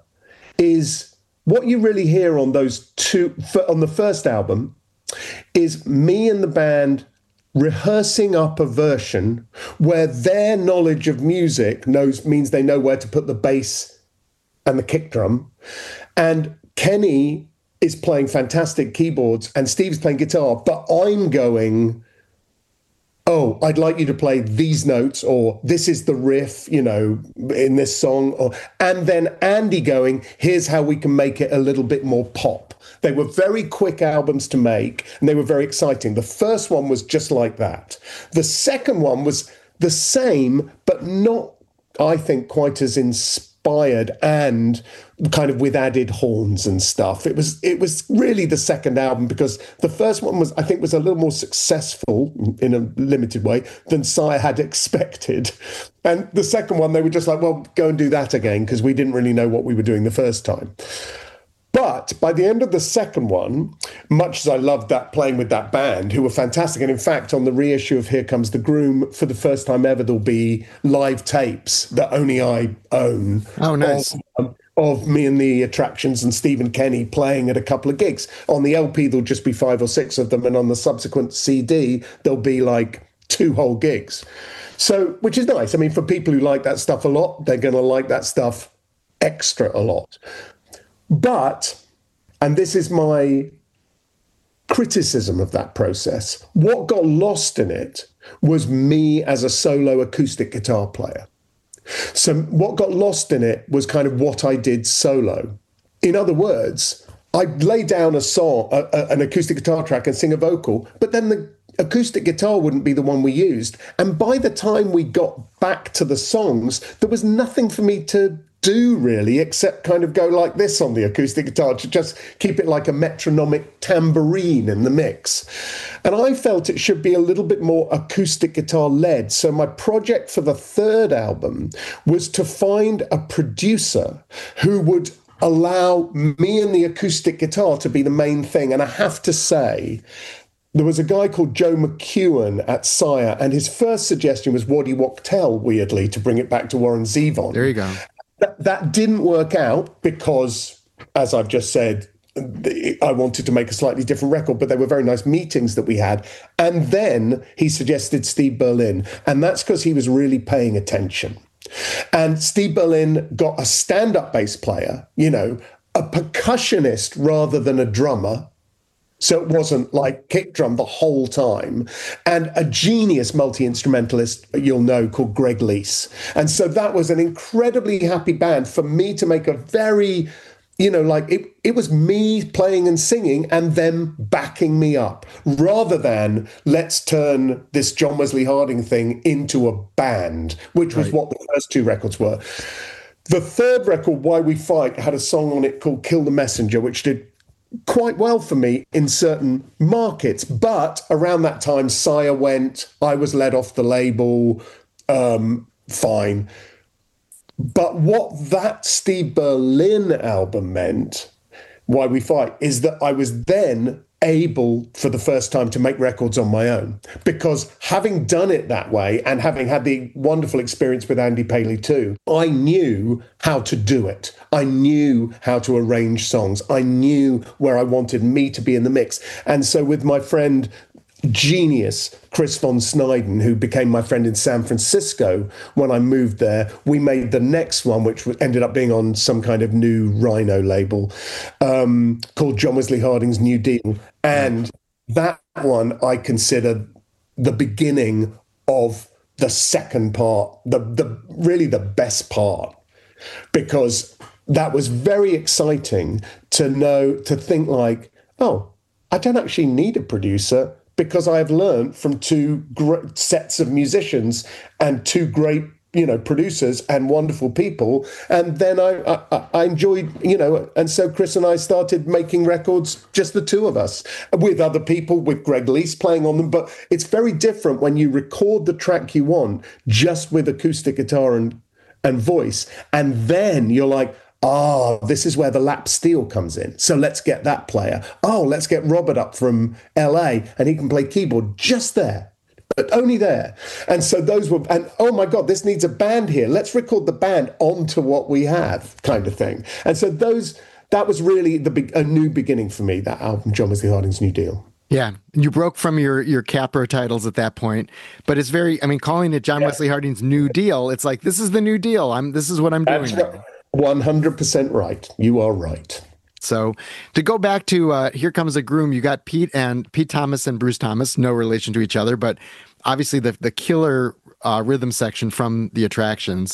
Speaker 3: is what you really hear on those two, on the first album, is me and the band rehearsing up a version where their knowledge of music means they know where to put the bass and the kick drum. And Kenny is playing fantastic keyboards and Steve's playing guitar, but I'm going, oh, I'd like you to play these notes, or this is the riff, in this song. And then Andy going, here's how we can make it a little bit more pop. They were very quick albums to make, and they were very exciting. The first one was just like that. The second one was the same, but not, I think, quite as inspired and kind of with added horns and stuff. It was really the second album, because the first one was a little more successful in a limited way than Sire had expected. And the second one, they were just like, well, go and do that again, because we didn't really know what we were doing the first time. But by the end of the second one, much as I loved that, playing with that band, who were fantastic, and in fact, on the reissue of Here Comes the Groom, for the first time ever, there'll be live tapes that only I own.
Speaker 1: Oh, nice.
Speaker 3: Of me and The Attractions and Steve and Kenny playing at a couple of gigs. On the LP, there'll just be 5 or 6 of them, and on the subsequent CD, there'll be like 2 whole gigs. So, which is nice. I mean, for people who like that stuff a lot, they're going to like that stuff extra a lot. But, and this is my criticism of that process, what got lost in it was me as a solo acoustic guitar player. So what got lost in it was kind of what I did solo. In other words, I'd lay down a song, an acoustic guitar track and sing a vocal, but then the acoustic guitar wouldn't be the one we used. And by the time we got back to the songs, there was nothing for me to do really, except kind of go like this on the acoustic guitar to just keep it like a metronomic tambourine in the mix. And I felt it should be a little bit more acoustic guitar led. So my project for the third album was to find a producer who would allow me and the acoustic guitar to be the main thing. And I have to say, there was a guy called Joe McEwen at Sire, and his first suggestion was Waddy Wachtel, weirdly, to bring it back to Warren Zevon.
Speaker 1: There you go.
Speaker 3: That didn't work out because, as I've just said, I wanted to make a slightly different record, but they were very nice meetings that we had. And then he suggested Steve Berlin, and that's because he was really paying attention. And Steve Berlin got a stand-up bass player, a percussionist rather than a drummer. So it wasn't like kick drum the whole time. And a genius multi-instrumentalist, you'll know, called Greg Lease. And so that was an incredibly happy band for me to make a very, it was me playing and singing and them backing me up, rather than let's turn this John Wesley Harding thing into a band, which was what the first 2 records were. The third record, Why We Fight, had a song on it called Kill the Messenger, which did quite well for me in certain markets. But around that time, Sire went, I was let off the label, fine. But what that Steve Berlin album meant, Why We Fight, is that I was then able for the first time to make records on my own, because having done it that way and having had the wonderful experience with Andy Paley too, I knew how to do it. I knew how to arrange songs. I knew where I wanted me to be in the mix. And so with my friend, genius Chris von Snyden, who became my friend in San Francisco when I moved there, we made the next one, which ended up being on some kind of new Rhino label called John Wesley Harding's New Deal. And that one I consider the beginning of the second part, the really the best part, because that was very exciting to think like, oh, I don't actually need a producer, because I have learned from two great sets of musicians and two great, producers and wonderful people. And then I enjoyed, and so Chris and I started making records, just the two of us, with other people, with Greg Lease playing on them. But it's very different when you record the track you want just with acoustic guitar and voice. And then you're like, this is where the lap steel comes in. So let's get that player. Let's get Robert up from LA and he can play keyboard just there, but only there. And so oh my God, this needs a band here. Let's record the band onto what we have, kind of thing. And so that was really a new beginning for me, that album, John Wesley Harding's New Deal.
Speaker 1: Yeah, you broke from your Capro titles at that point, but it's calling it John Wesley Harding's New Deal, it's like, this is the new deal. This is what I'm doing now.
Speaker 3: 100% right. You are right.
Speaker 1: So to go back to Here Comes a Groom, you got Pete Thomas and Bruce Thomas, no relation to each other, but obviously the killer rhythm section from The Attractions.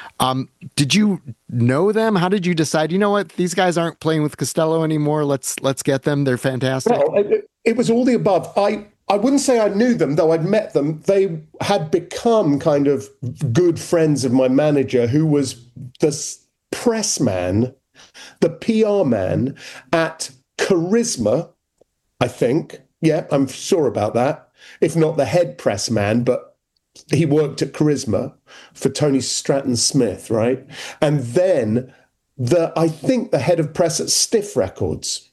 Speaker 1: Did you know them? How did you decide, you know what, these guys aren't playing with Costello anymore, let's get them, they're fantastic?
Speaker 3: Well, it was all the above. I wouldn't say I knew them, though I'd met them. They had become kind of good friends of my manager, who was the press man, the PR man at Charisma, I think. Yeah, I'm sure about that. If not the head press man, but he worked at Charisma for Tony Stratton Smith, right? And then I think the head of press at Stiff Records.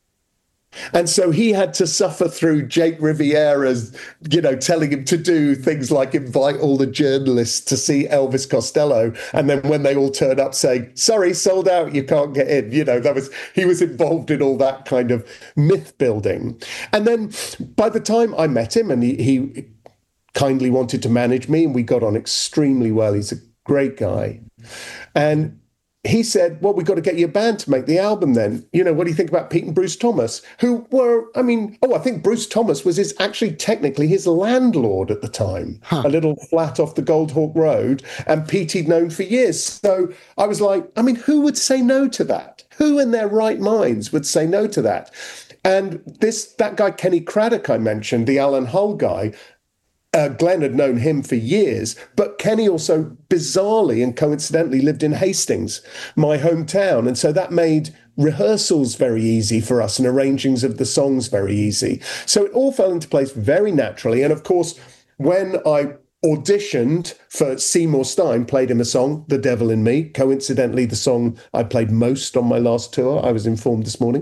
Speaker 3: And so he had to suffer through Jake Riviera's, telling him to do things like invite all the journalists to see Elvis Costello. And then when they all turn up saying, sorry, sold out, you can't get in. He was involved in all that kind of myth building. And then by the time I met him, and he kindly wanted to manage me, and we got on extremely well. He's a great guy. And he said, well, we've got to get you a band to make the album then. What do you think about Pete and Bruce Thomas? Who were, I think Bruce Thomas was actually technically his landlord at the time, a little flat off the Goldhawk Road, and Pete he'd known for years. So I was like, who would say no to that? Who in their right minds would say no to that? And that guy, Kenny Craddock, I mentioned, the Alan Hull guy, Glenn had known him for years, but Kenny also bizarrely and coincidentally lived in Hastings, my hometown. And so that made rehearsals very easy for us and arrangings of the songs very easy. So it all fell into place very naturally. And of course, when I auditioned for Seymour Stein, played him a song, The Devil in Me, coincidentally the song I played most on my last tour, I was informed this morning.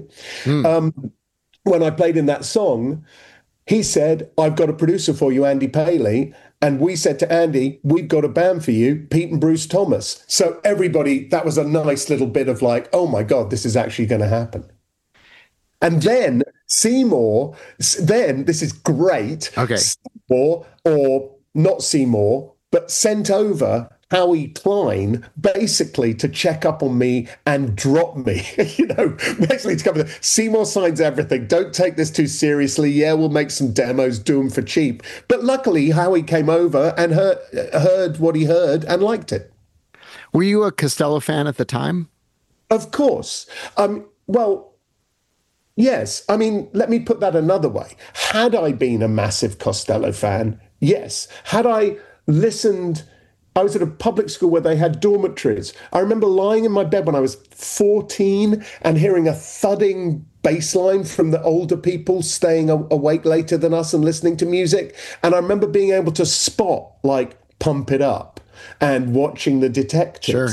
Speaker 3: When I played him that song, he said, I've got a producer for you, Andy Paley. And we said to Andy, we've got a band for you, Pete and Bruce Thomas. So everybody, that was a nice little bit of like, oh my God, this is actually going to happen. And then Seymour, this is great.
Speaker 1: Okay.
Speaker 3: Seymour, or not Seymour, but sent over Howie Klein basically to check up on me and drop me, basically to cover Seymour signs everything. Don't take this too seriously. Yeah, we'll make some demos, do them for cheap. But luckily, Howie came over and heard what he heard and liked it.
Speaker 1: Were you a Costello fan at the time?
Speaker 3: Of course. Well, yes. Let me put that another way. Had I been a massive Costello fan, yes. Had I listened... I was at a public school where they had dormitories. I remember lying in my bed when I was 14 and hearing a thudding bass line from the older people staying awake later than us and listening to music. And I remember being able to spot, like, Pump It Up and watching The Detectives.
Speaker 1: Sure.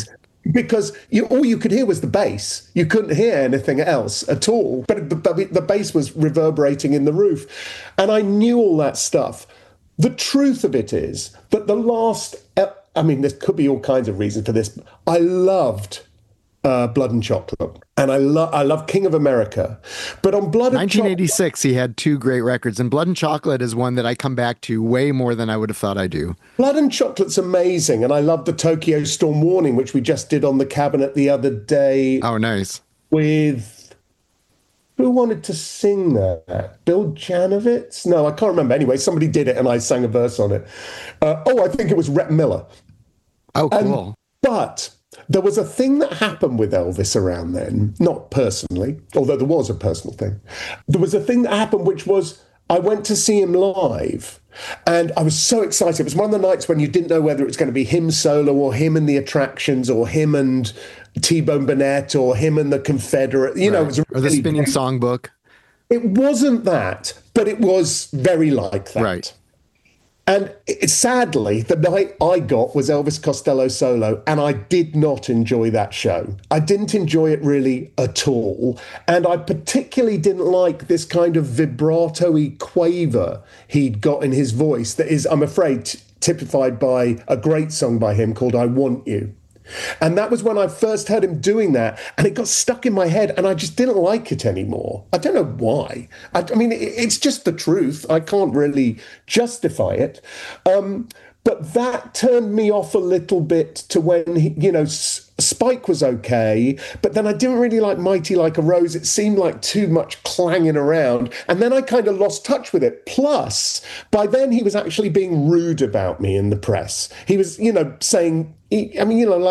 Speaker 3: because all you could hear was the bass. You couldn't hear anything else at all. But the bass was reverberating in the roof. And I knew all that stuff. The truth of it is that I mean, there could be all kinds of reasons for this. I loved Blood and Chocolate. And I love King of America. But on Blood and Chocolate...
Speaker 1: 1986, he had two great records. And Blood and Chocolate is one that I come back to way more than I would have thought I do.
Speaker 3: Blood and Chocolate's amazing. And I love the Tokyo Storm Warning, which we just did on the cabinet the other day.
Speaker 1: Oh, nice.
Speaker 3: With... Who wanted to sing that? Bill Janovitz? No, I can't remember. Anyway, somebody did it and I sang a verse on it. I think it was Rhett Miller.
Speaker 1: Oh, cool.
Speaker 3: But there was a thing that happened with Elvis around then, not personally, although there was a personal thing. There was a thing that happened, which was I went to see him live and I was so excited. It was one of the nights when you didn't know whether it was going to be him solo or him and the Attractions or him and T-Bone Burnett or him and the Confederate. You know, it was
Speaker 1: or the Spinning Songbook.
Speaker 3: It wasn't that, but it was very like that.
Speaker 1: Right.
Speaker 3: And sadly, the night I got was Elvis Costello solo, and I did not enjoy that show. I didn't enjoy it really at all. And I particularly didn't like this kind of vibrato-y quaver he'd got in his voice that is, I'm afraid, typified by a great song by him called I Want You. And that was when I first heard him doing that, and it got stuck in my head, and I just didn't like it anymore. I don't know why. I mean, it's just the truth. I can't really justify it. But that turned me off a little bit to when, Spike was okay, but then I didn't really like Mighty Like a Rose. It seemed like too much clanging around. And then I kind of lost touch with it. Plus, by then he was actually being rude about me in the press. He was, saying, there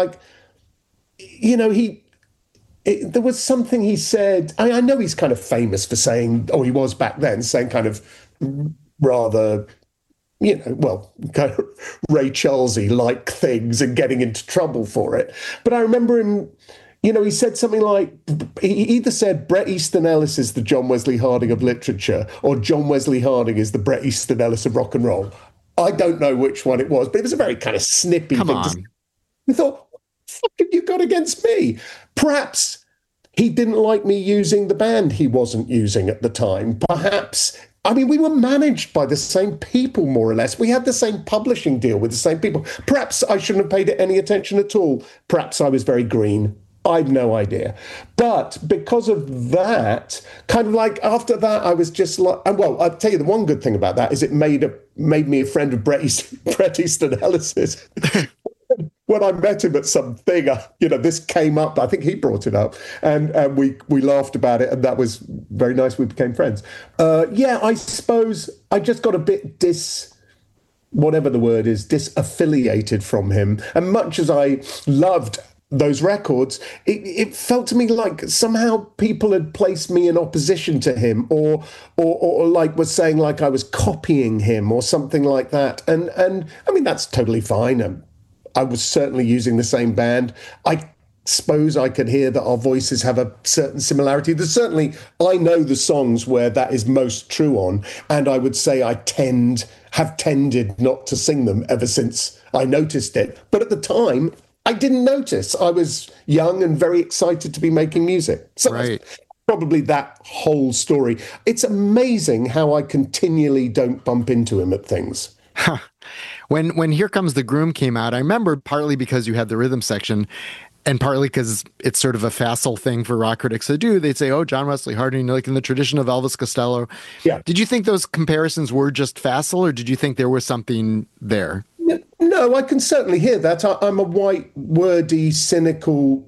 Speaker 3: was something he said. I know he's kind of famous for saying, or he was back then, saying kind of rather... kind of Ray Charlesy like things and getting into trouble for it. But I remember him, he said something like, he either said Bret Easton Ellis is the John Wesley Harding of literature or John Wesley Harding is the Bret Easton Ellis of rock and roll. I don't know which one it was, but it was a very kind of snippy thing to say. We thought, what the fuck have you got against me? Perhaps he didn't like me using the band he wasn't using at the time. Perhaps... we were managed by the same people, more or less. We had the same publishing deal with the same people. Perhaps I shouldn't have paid it any attention at all. Perhaps I was very green. I've no idea. But because of that, kind of like after that, I was just like, well, I'll tell you the one good thing about that is it made me a friend of Bret Easton Ellis's. When I met him at something, this came up. I think he brought it up, and we laughed about it, and that was very nice. We became friends. I suppose I just got a bit whatever the word is, disaffiliated from him. And much as I loved those records, it felt to me like somehow people had placed me in opposition to him, or like was saying like I was copying him or something like that. And I mean that's totally fine. I was certainly using the same band. I suppose I could hear that our voices have a certain similarity. I know the songs where that is most true on, and I would say I have tended not to sing them ever since I noticed it. But at the time, I didn't notice. I was young and very excited to be making music. So right. Probably that whole story. It's amazing how I continually don't bump into him at things.
Speaker 1: Huh. When Here Comes the Groom came out, I remember partly because you had the rhythm section and partly because it's sort of a facile thing for rock critics to do. They'd say, oh, John Wesley Harding, like in the tradition of Elvis Costello.
Speaker 3: Yeah.
Speaker 1: Did you think those comparisons were just facile, or did you think there was something there?
Speaker 3: No, I can certainly hear that. I'm a white, wordy, cynical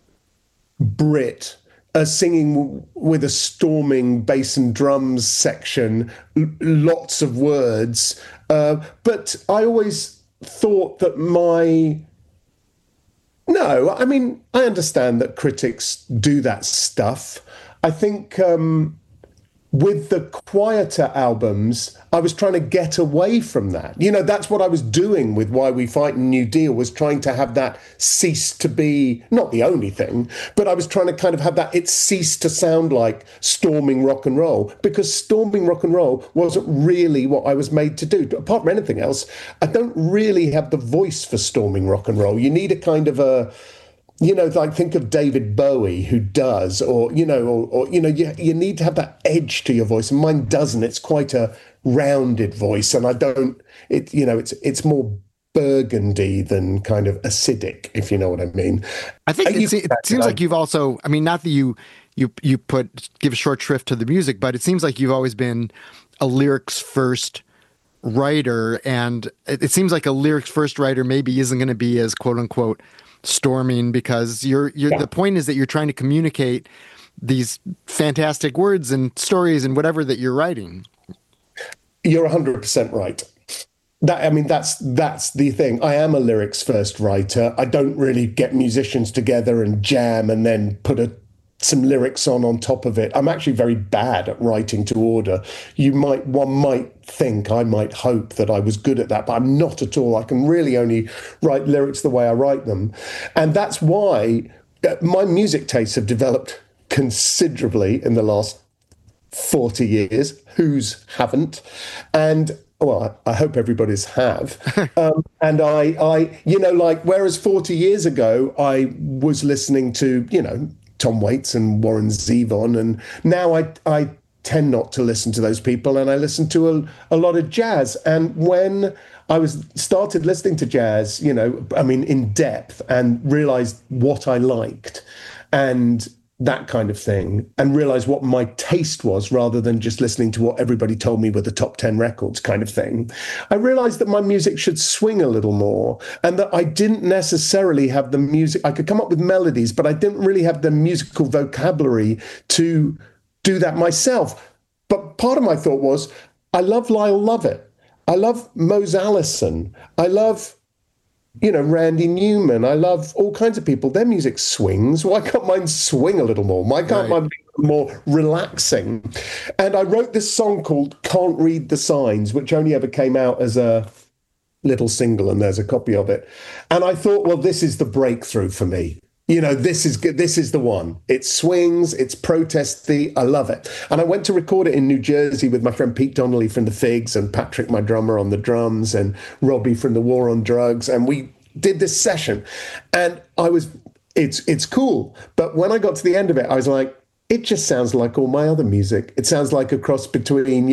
Speaker 3: Brit. Singing with a storming bass and drums section, lots of words. But I always thought that I understand that critics do that stuff. I think with the quieter albums, I was trying to get away from that. That's what I was doing with Why We Fight and New Deal, was trying to have that cease to be, not the only thing, but I was trying to kind of have that, it ceased to sound like storming rock and roll, because storming rock and roll wasn't really what I was made to do. Apart from anything else, I don't really have the voice for storming rock and roll. You need a kind of like think of David Bowie, who does, or you need to have that edge to your voice, and mine doesn't. It's quite a rounded voice, and I don't. It's more burgundy than kind of acidic, if you know what I mean.
Speaker 1: I think it seems like you've also. I mean, not that you give a short shrift to the music, but it seems like you've always been a lyrics first writer, and it seems like a lyrics first writer maybe isn't going to be as quote unquote storming, because the point is that you're trying to communicate these fantastic words and stories and whatever that you're writing.
Speaker 3: You're 100% right. That's the thing. I am a lyrics first writer. I don't really get musicians together and jam and then put some lyrics on top of it. I'm actually very bad at writing to order. One might think, I might hope that I was good at that, but I'm not at all. I can really only write lyrics the way I write them. And that's why my music tastes have developed considerably in the last 40 years. Whose haven't? And well, I hope everybody's have. And I whereas 40 years ago, I was listening to, Tom Waits and Warren Zevon, and now I tend not to listen to those people, and I listen to a lot of jazz. And when I started listening to jazz, in depth, and realized what I liked and that kind of thing, and realized what my taste was rather than just listening to what everybody told me were the top 10 records kind of thing, I realized that my music should swing a little more, and that I didn't necessarily have the music. I could come up with melodies, but I didn't really have the musical vocabulary to do that myself. But part of my thought was, I love Lyle Lovett. I love Mose Allison. I love Randy Newman. I love all kinds of people. Their music swings. Why can't mine swing a little more? Why can't mine be more relaxing? And I wrote this song called Can't Read the Signs, which only ever came out as a little single, and there's a copy of it. And I thought, well, this is the breakthrough for me. This is the one. It swings, it's protesty. I love it. And I went to record it in New Jersey with my friend Pete Donnelly from the Figs, and Patrick, my drummer, on the drums, and Robbie from the War on Drugs. And we did this session, and it's cool. But when I got to the end of it, I was like, it just sounds like all my other music. It sounds like a cross between,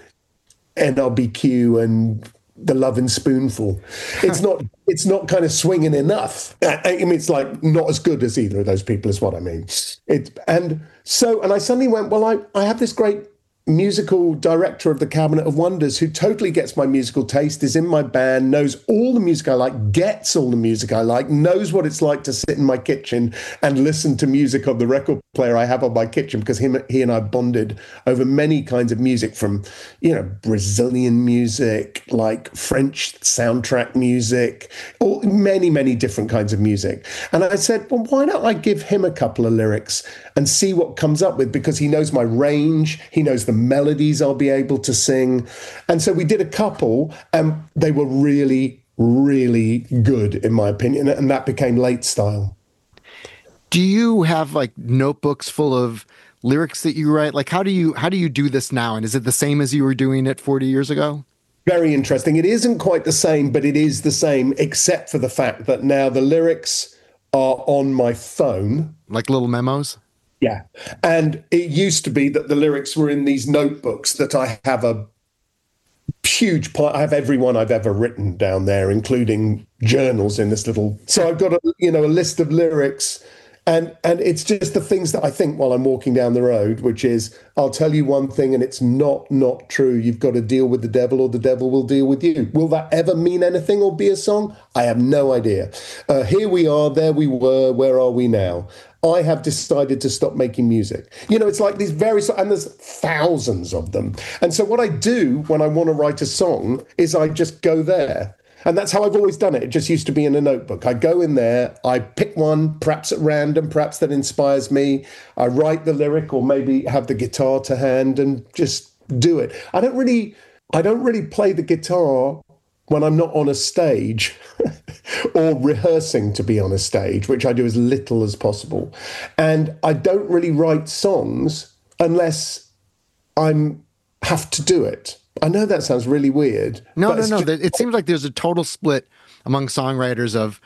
Speaker 3: NRBQ and the Lovin' Spoonful. It's not kind of swinging enough. I mean, it's like not as good as either of those people, is what I mean. And I suddenly went, well, I have this great musical director of the Cabinet of Wonders who totally gets my musical taste, is in my band, knows all the music I like, gets all the music I like, knows what it's like to sit in my kitchen and listen to music on the record player I have on my kitchen, because he and I bonded over many kinds of music, from Brazilian music, like French soundtrack music, many different kinds of music. And I said, well, why don't I give him a couple of lyrics and see what comes up with, because he knows my range, he knows the melodies I'll be able to sing. And so we did a couple, and they were really, really good, in my opinion, and that became Late Style.
Speaker 1: Do you have like notebooks full of lyrics that you write? Like, how do you do this now? And is it the same as you were doing it 40 years ago?
Speaker 3: Very interesting. It isn't quite the same, but it is the same, except for the fact that now the lyrics are on my phone.
Speaker 1: Like little memos?
Speaker 3: Yeah. And it used to be that the lyrics were in these notebooks that I have a huge part. I have every one I've ever written down there, including journals in this little. So I've got a list of lyrics. And it's just the things that I think while I'm walking down the road, which is, I'll tell you one thing and it's not true. You've got to deal with the devil, or the devil will deal with you. Will that ever mean anything or be a song? I have no idea. Here we are, there we were, where are we now? I have decided to stop making music. It's like these and there's thousands of them. And so what I do when I want to write a song is I just go there. And that's how I've always done it. It just used to be in a notebook. I go in there, I pick one, perhaps at random, perhaps that inspires me. I write the lyric, or maybe have the guitar to hand and just do it. I don't really play the guitar when I'm not on a stage or rehearsing to be on a stage, which I do as little as possible. And I don't really write songs unless I have to do it. I know that sounds really weird.
Speaker 1: No. It seems like there's a total split among songwriters of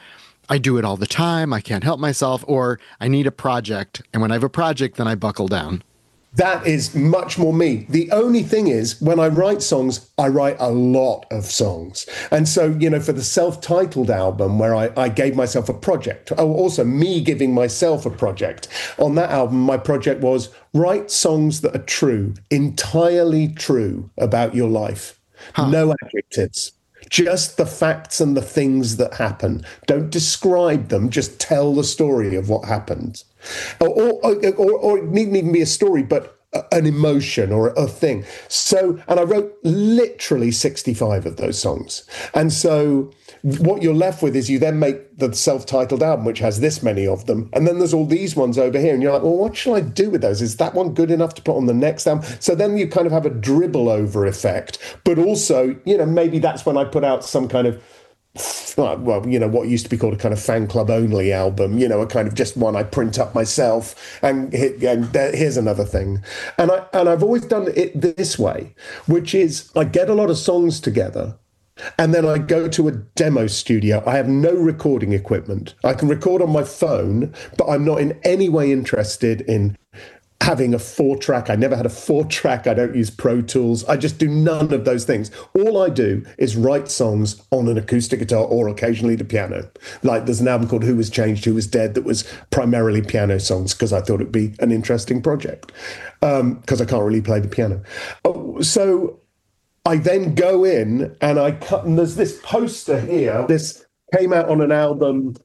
Speaker 1: I do it all the time, I can't help myself, or I need a project. And when I have a project, then I buckle down.
Speaker 3: That is much more me. The only thing is, when I write songs, I write a lot of songs. And so, for the self-titled album, where I gave myself a project, also me giving myself a project, on that album, my project was write songs that are true, entirely true about your life. No adjectives. Just the facts and the things that happen. Don't describe them, just tell the story of what happened. Or it needn't even be a story, but an emotion or a thing. So, and I wrote literally 65 of those songs. And so what you're left with is you then make the self-titled album, which has this many of them. And then there's all these ones over here. And you're like, well, what should I do with those? Is that one good enough to put on the next album? So then you kind of have a dribble over effect. But also, maybe that's when I put out some kind of, well, what used to be called a kind of fan club only album, a kind of just one I print up myself and here's another thing. And I've always done it this way, which is I get a lot of songs together and then I go to a demo studio. I have no recording equipment. I can record on my phone, but I'm not in any way interested in having a 4-track. I never had a 4-track. I don't use Pro Tools. I just do none of those things. All I do is write songs on an acoustic guitar or occasionally the piano. Like there's an album called Who Was Changed, Who Was Dead that was primarily piano songs because I thought it'd be an interesting project because I can't really play the piano. So I then go in and I cut, and there's this poster here. This came out on an album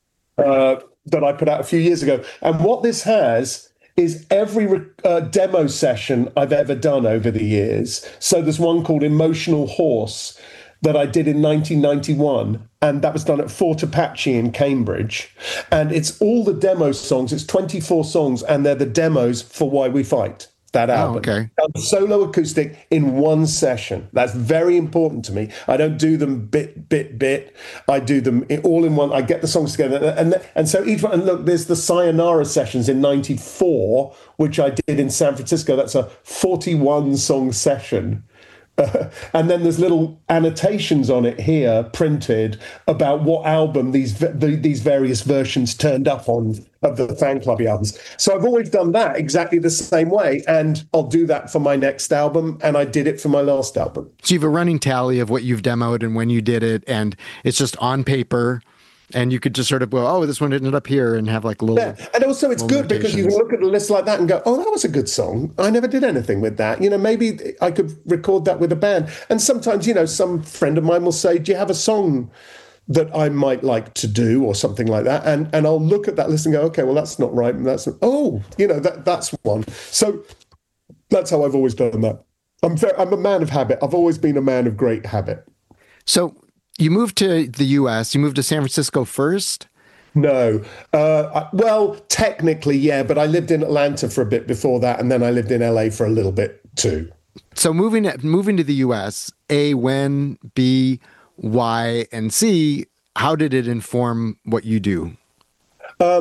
Speaker 3: that I put out a few years ago. And what this has is every demo session I've ever done over the years. So there's one called Emotional Horse that I did in 1991, and that was done at Fort Apache in Cambridge. And it's all the demo songs. It's 24 songs, and they're the demos for Why We Fight, that album.
Speaker 1: Oh, okay.
Speaker 3: Solo acoustic in one session. That's very important to me. I don't do them bit. I do them all in one. I get the songs together. And so each one, and look, there's the Sayonara sessions in 94, which I did in San Francisco. That's a 41 song session. And then there's little annotations on it here printed about what album these various versions turned up on of the fan club albums. So I've always done that exactly the same way, and I'll do that for my next album, and I did it for my last album.
Speaker 1: So you have a running tally of what you've demoed and when you did it, and it's just on paper. And you could just sort of go, oh, this one ended up here, and have like a little.
Speaker 3: Yeah. And also it's good because you can look at a list like that and go, oh, that was a good song. I never did anything with that. Maybe I could record that with a band. And sometimes, some friend of mine will say, do you have a song that I might like to do or something like that? And I'll look at that list and go, okay, well, that's not right. And that's that's one. So that's how I've always done that. I'm a man of habit. I've always been a man of great habit.
Speaker 1: So you moved to the U.S. You moved to San Francisco first?
Speaker 3: No. Well, technically, yeah, but I lived in Atlanta for a bit before that, and then I lived in L.A. for a little bit too.
Speaker 1: So moving to the U.S., A, when, B, why, and C, how did it inform what you do?
Speaker 3: A,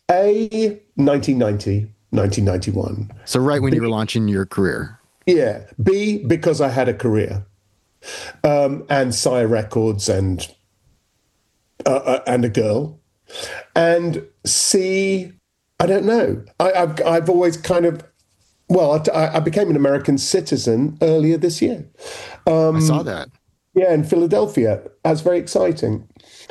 Speaker 3: 1990, 1991.
Speaker 1: So right when you were launching your career.
Speaker 3: Yeah. B, because I had a career. And Sire Records and a girl, and C, I don't know. I've always kind of, I became an American citizen earlier this year.
Speaker 1: I saw that.
Speaker 3: Yeah, in Philadelphia. That's very exciting.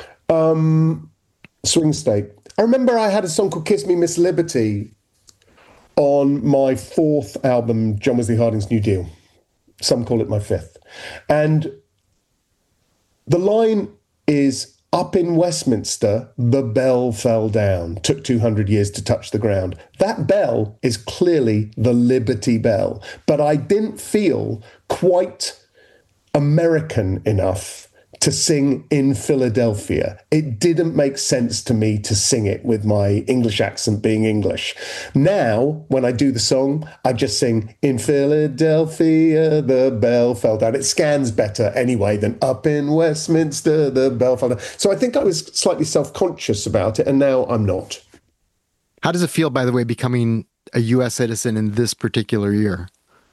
Speaker 3: Swing state. I remember I had a song called "Kiss Me, Miss Liberty" on my 4th album, John Wesley Harding's New Deal. Some call it my 5th. And the line is, up in Westminster, the bell fell down. Took 200 years to touch the ground. That bell is clearly the Liberty Bell. But I didn't feel quite American enough to sing in Philadelphia. It didn't make sense to me to sing it with my English accent being English. Now, when I do the song, I just sing, in Philadelphia, the bell fell down. It scans better anyway than up in Westminster, the bell fell down. So I think I was slightly self-conscious about it, and now I'm not.
Speaker 1: How does it feel, by the way, becoming a U.S. citizen in this particular year?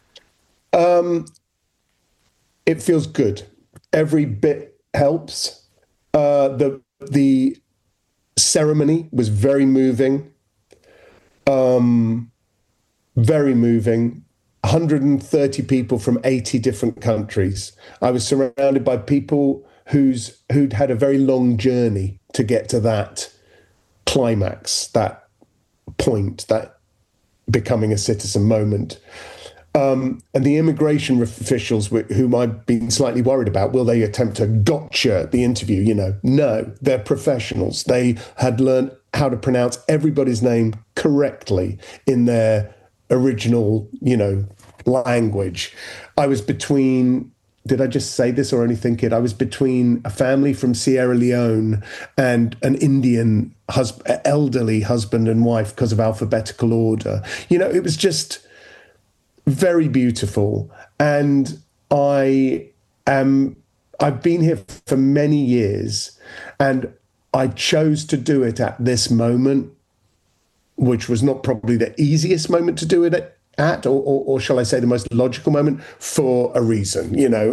Speaker 3: It feels good. Every bit helps. The ceremony was very moving. Very moving. 130 people from 80 different countries. I was surrounded by people who'd had a very long journey to get to that climax, that point, that becoming a citizen moment. And the immigration officials whom I've been slightly worried about, will they attempt to gotcha the interview? You know, no, they're professionals. They had learned how to pronounce everybody's name correctly in their original, you know, language. I was between, did I just say this or only think it? I was between a family from Sierra Leone and an Indian elderly husband and wife because of alphabetical order. You know, it was just very beautiful. And I've been here for many years, and I chose to do it at this moment, which was not probably the easiest moment to do it at, or shall I say the most logical moment, for a reason, you know,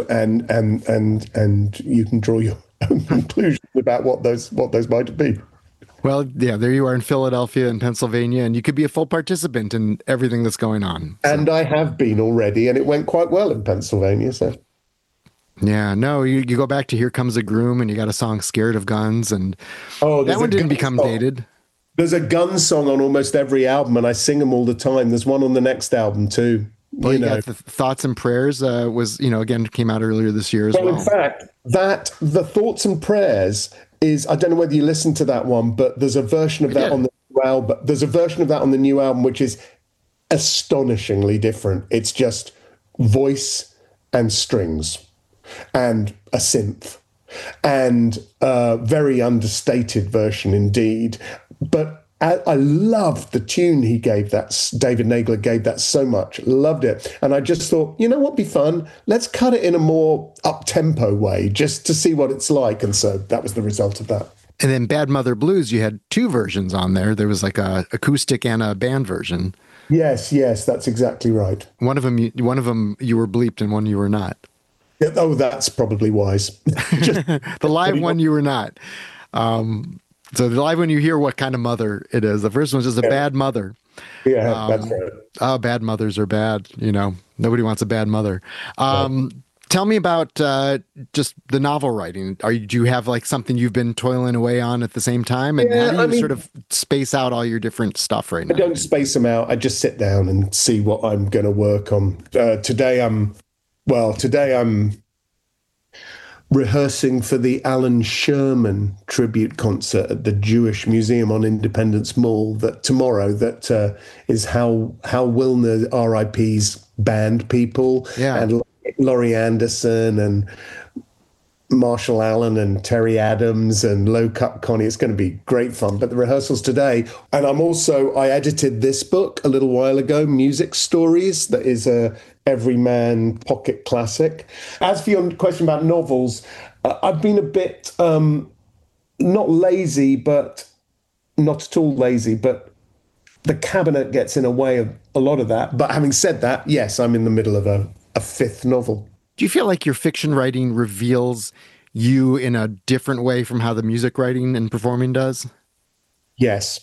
Speaker 3: and you can draw your own conclusions about what those might be.
Speaker 1: Well, yeah, there you are in Philadelphia and Pennsylvania, and you could be a full participant in everything that's going on.
Speaker 3: So. And I have been already, and it went quite well in Pennsylvania. So,
Speaker 1: yeah, no, you go back to Here Comes a Groom, and you got a song Scared of Guns, and that one didn't become dated.
Speaker 3: There's a gun song on almost every album, and I sing them all the time. There's one on the next album too.
Speaker 1: Well, you got the Thoughts and Prayers was, you know, again, came out earlier this year as well.
Speaker 3: In fact, that the Thoughts and Prayers is, I don't know whether you listened to that one, but there's a version of that on the new album. There's a version of that on the new album, which is astonishingly different. It's just voice and strings and a synth, and a very understated version indeed. But I loved the tune he gave that, David Nagler gave that so much, loved it. And I just thought, you know what'd be fun? Let's cut it in a more up-tempo way, just to see what it's like. And so that was the result of that.
Speaker 1: And then Bad Mother Blues, you had two versions on there. There was like a acoustic and a band version.
Speaker 3: Yes, that's exactly right.
Speaker 1: One of them you were bleeped and one you were not.
Speaker 3: Yeah, oh, that's probably wise.
Speaker 1: The live one you were not. So the live one you hear what kind of mother it is. The first one's just a bad mother.
Speaker 3: Yeah, that's right.
Speaker 1: Oh, bad mothers are bad. You know, nobody wants a bad mother. Tell me about just the novel writing. Do you have like something you've been toiling away on at the same time? And how do you sort of space out all your different stuff right now?
Speaker 3: I don't space them out. I just sit down and see what I'm going to work on. Today I'm rehearsing for the Alan Sherman tribute concert at the Jewish Museum on Independence Mall tomorrow. That is Hal Wilner, RIP's band people, and Laurie Anderson and Marshall Allen and Terry Adams and Low Cut Connie. It's going to be great fun. But the rehearsal's today. And I edited this book a little while ago, Music Stories, that is a everyman pocket classic. As for your question about novels, I've been a bit not lazy, but not at all lazy, but the cabinet gets in a way of a lot of that. But having said that, yes, I'm in the middle of a fifth novel.
Speaker 1: Do you feel like your fiction writing reveals you in a different way from how the music writing and performing does?
Speaker 3: Yes.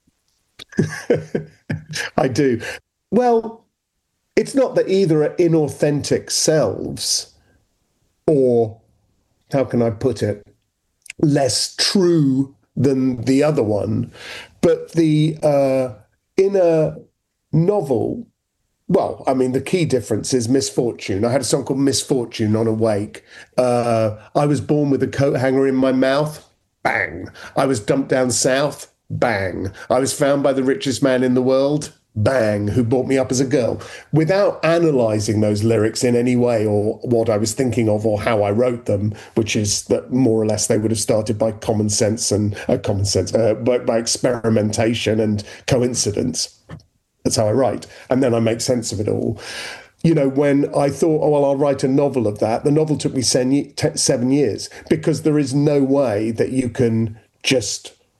Speaker 3: I do. Well, it's not that either are inauthentic selves, or, how can I put it, less true than the other one. But in a novel, well, I mean, the key difference is misfortune. I had a song called Misfortune on Awake. I was born with a coat hanger in my mouth. Bang. I was dumped down south. Bang. I was found by the richest man in the world. Bang, who brought me up as a girl, without analysing those lyrics in any way or what I was thinking of or how I wrote them, which is that more or less they would have started by common sense, by experimentation and coincidence. That's how I write. And then I make sense of it all. You know, when I thought, oh, well, I'll write a novel of that, the novel took me 7 years, because there is no way that you can just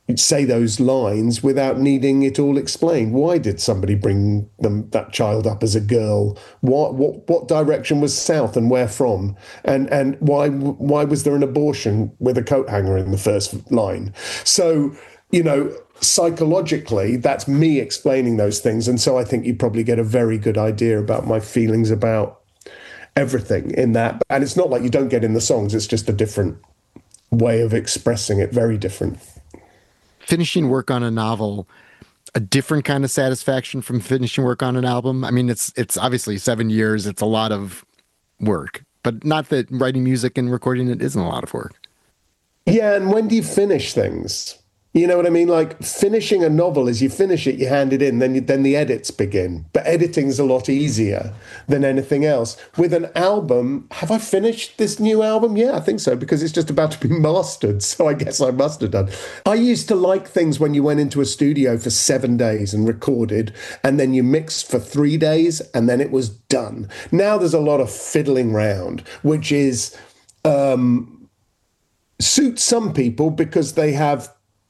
Speaker 3: say those lines without needing it all explained. Why did somebody bring that child up as a girl? What direction was south and where from? And why was there an abortion with a coat hanger in the first line? So, psychologically, that's me explaining those things. And so I think you probably get a very good idea about my feelings about everything in that. And it's not like you don't get in the songs, it's just a different way of expressing it, very different.
Speaker 1: Finishing work on a novel, a different kind of satisfaction from finishing work on an album. I mean, it's obviously 7 years. It's a lot of work, but not that writing music and recording it isn't a lot of work.
Speaker 3: Yeah, and when do you finish things? You know what I mean? Like finishing a novel is you finish it, you hand it in, then the edits begin. But editing's a lot easier than anything else. With an album, have I finished this new album? Yeah, I think so, because it's just about to be mastered. So I guess I must have done. I used to like things when you went into a studio for 7 days and recorded, and then you mixed for 3 days, and then it was done. Now there's a lot of fiddling round, which is suits some people because they have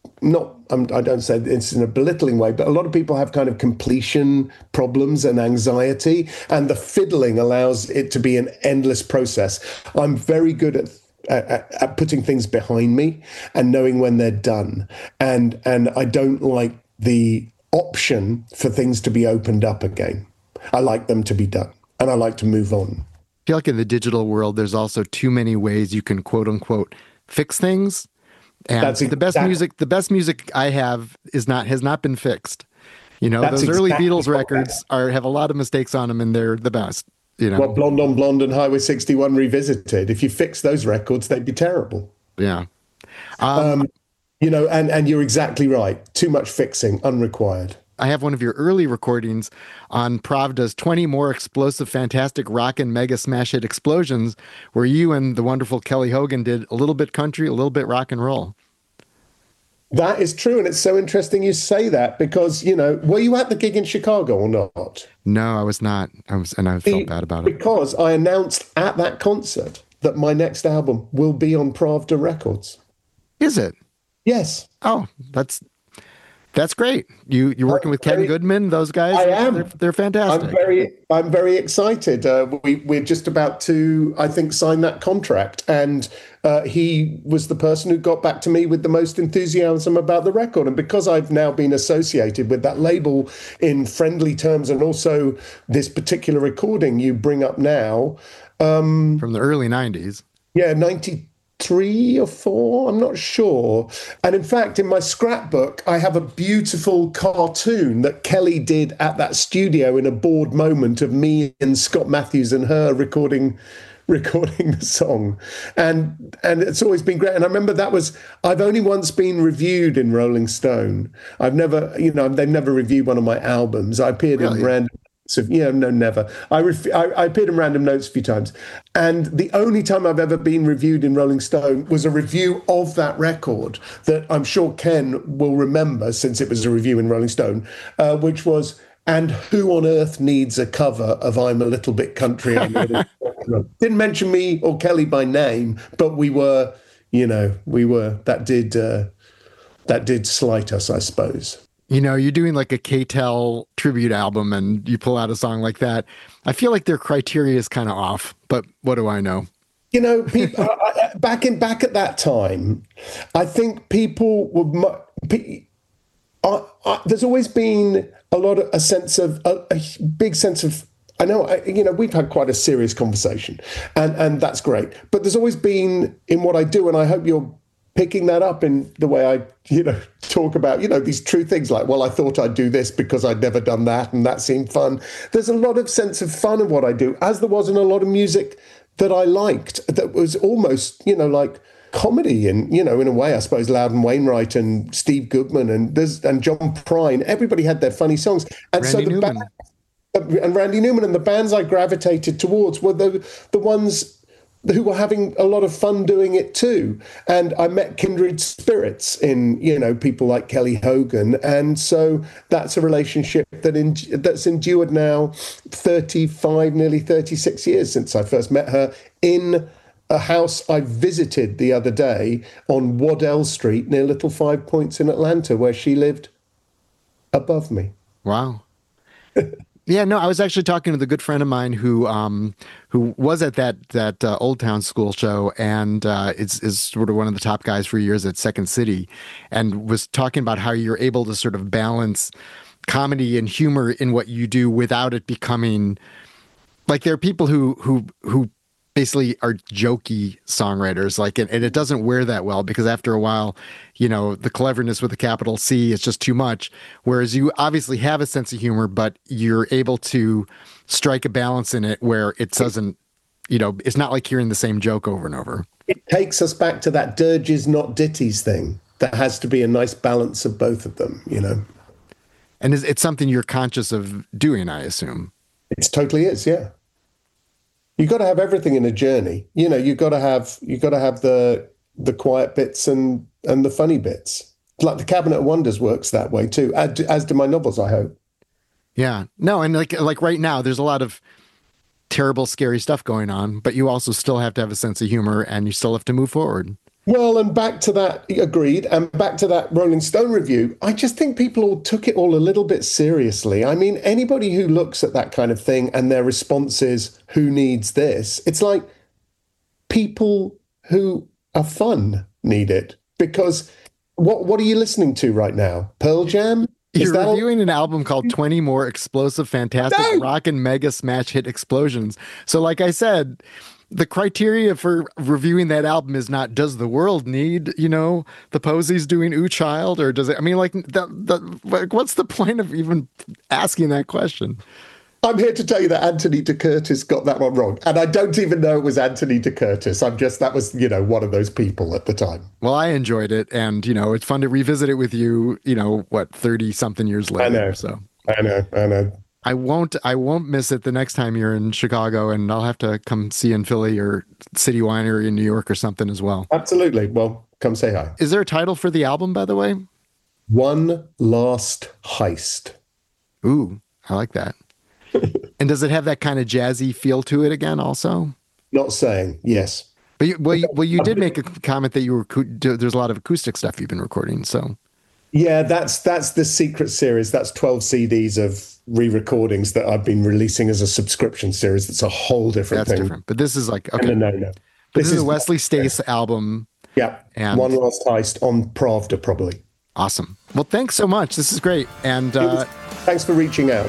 Speaker 3: I don't say it's in a belittling way, but a lot of people have kind of completion problems and anxiety, and the fiddling allows it to be an endless process. I'm very good at putting things behind me and knowing when they're done. And I don't like the option for things to be opened up again. I like them to be done, and I like to move on.
Speaker 1: I feel like in the digital world, there's also too many ways you can quote unquote fix things. And the best music I have has not been fixed. Those early Beatles records have a lot of mistakes on them, and they're the best.
Speaker 3: Well, Blonde on Blonde and Highway 61 Revisited. If you fix those records, they'd be terrible.
Speaker 1: Yeah.
Speaker 3: And you're exactly right. Too much fixing, unrequired.
Speaker 1: I have one of your early recordings on Pravda's 20 More Explosive Fantastic Rock and Mega Smash Hit Explosions, where you and the wonderful Kelly Hogan did a little bit country, a little bit rock and roll.
Speaker 3: That is true, and it's so interesting you say that because, were you at the gig in Chicago or not?
Speaker 1: No, I was not. I felt bad about it.
Speaker 3: Because I announced at that concert that my next album will be on Pravda Records.
Speaker 1: Is it?
Speaker 3: Yes.
Speaker 1: Oh, that's great. You're working with Ken Goodman, those guys.
Speaker 3: I am.
Speaker 1: They're fantastic.
Speaker 3: I'm very excited. We're just about to, I think, sign that contract, and he was the person who got back to me with the most enthusiasm about the record. And because I've now been associated with that label in friendly terms, and also this particular recording you bring up now,
Speaker 1: from the early 90s.
Speaker 3: Yeah, 93 or 4, I'm not sure. And in fact, in my scrapbook, I have a beautiful cartoon that Kelly did at that studio in a bored moment of me and Scott Matthews and her recording the song. And it's always been great. And I remember I've only once been reviewed in Rolling Stone. I've never, they've never reviewed one of my albums. I appeared in random. So, no, never. I appeared in Random Notes a few times. And the only time I've ever been reviewed in Rolling Stone was a review of that record that I'm sure Ken will remember, since it was a review in Rolling Stone, which was, "And who on earth needs a cover of I'm a Little Bit Country?" Didn't mention me or Kelly by name, but that did slight us, I suppose.
Speaker 1: You're doing like a K-Tel tribute album and you pull out a song like that. I feel like their criteria is kind of off, but what do I know?
Speaker 3: People, back at that time, I think people were. There's always been a big sense of. I know, we've had quite a serious conversation, and that's great. But there's always been in what I do, and I hope you're picking that up in the way I, talk about, these true things like, well, I thought I'd do this because I'd never done that, and that seemed fun. There's a lot of sense of fun in what I do, as there was in a lot of music that I liked, that was almost, like comedy, and, in a way, I suppose, Loudon Wainwright and Steve Goodman and John Prine, everybody had their funny songs. And
Speaker 1: Randy Newman.
Speaker 3: And Randy Newman, and the bands I gravitated towards were the ones who were having a lot of fun doing it too. And I met kindred spirits in, people like Kelly Hogan. And so that's a relationship that's endured now 35, nearly 36 years since I first met her in a house I visited the other day on Waddell Street near Little Five Points in Atlanta, where she lived above me.
Speaker 1: Wow. Yeah, no, I was actually talking with a good friend of mine who was at that Old Town School show, and is sort of one of the top guys for years at Second City, and was talking about how you're able to sort of balance comedy and humor in what you do without it becoming like, there are people who basically are jokey songwriters, like, and it doesn't wear that well because after a while, you know, the cleverness with a capital C is just too much. Whereas you obviously have a sense of humor, but you're able to strike a balance in it where it doesn't, you know, it's not like hearing the same joke over and over.
Speaker 3: It takes us back to that dirges, not ditties thing. There has to be a nice balance of both of them, you know.
Speaker 1: And it's something you're conscious of doing, I assume.
Speaker 3: It totally is, yeah. You got to have everything in a journey. You know, you got to have the quiet bits and the funny bits. Like the Cabinet of Wonders works that way too, as do my novels, I hope.
Speaker 1: Yeah. No, and like right now, there's a lot of terrible, scary stuff going on, but you also still have to have a sense of humor and you still have to move forward.
Speaker 3: Well, and back to that, agreed, and back to that Rolling Stone review, I just think people all took it all a little bit seriously. I mean, anybody who looks at that kind of thing and their response is, who needs this? It's like people who are fun need it. Because what are you listening to right now? Pearl Jam?
Speaker 1: You're reviewing an album called 20 More Explosive, Fantastic Rock and Mega Smash Hit Explosions. So like I said, the criteria for reviewing that album is not, does the world need, you know, the Posies doing Ooh Child, or does it, I mean, like, what's the point of even asking that question?
Speaker 3: I'm here to tell you that Anthony de Curtis got that one wrong. And I don't even know it was Anthony de Curtis. that was, you know, one of those people at the time.
Speaker 1: Well, I enjoyed it. And, you know, it's fun to revisit it with you, you know, 30 something years later.
Speaker 3: I know.
Speaker 1: So
Speaker 3: I know.
Speaker 1: I won't miss it the next time you're in Chicago, and I'll have to come see you in Philly or City Winery in New York or something as well.
Speaker 3: Absolutely. Well, come say hi.
Speaker 1: Is there a title for the album, by the way?
Speaker 3: One Last Heist.
Speaker 1: Ooh, I like that. And does it have that kind of jazzy feel to it again also?
Speaker 3: Not saying, yes.
Speaker 1: But you did make a comment that there's a lot of acoustic stuff you've been recording, so.
Speaker 3: Yeah, that's the Secret series. That's 12 CDs of re-recordings that I've been releasing as a subscription series. That's a whole different thing. That's different.
Speaker 1: But this is like, okay.
Speaker 3: No.
Speaker 1: This is a Wesley Stace album.
Speaker 3: Yeah, and One Last Heist on Pravda, probably.
Speaker 1: Awesome. Well, thanks so much. This is great. And
Speaker 3: thanks for reaching out.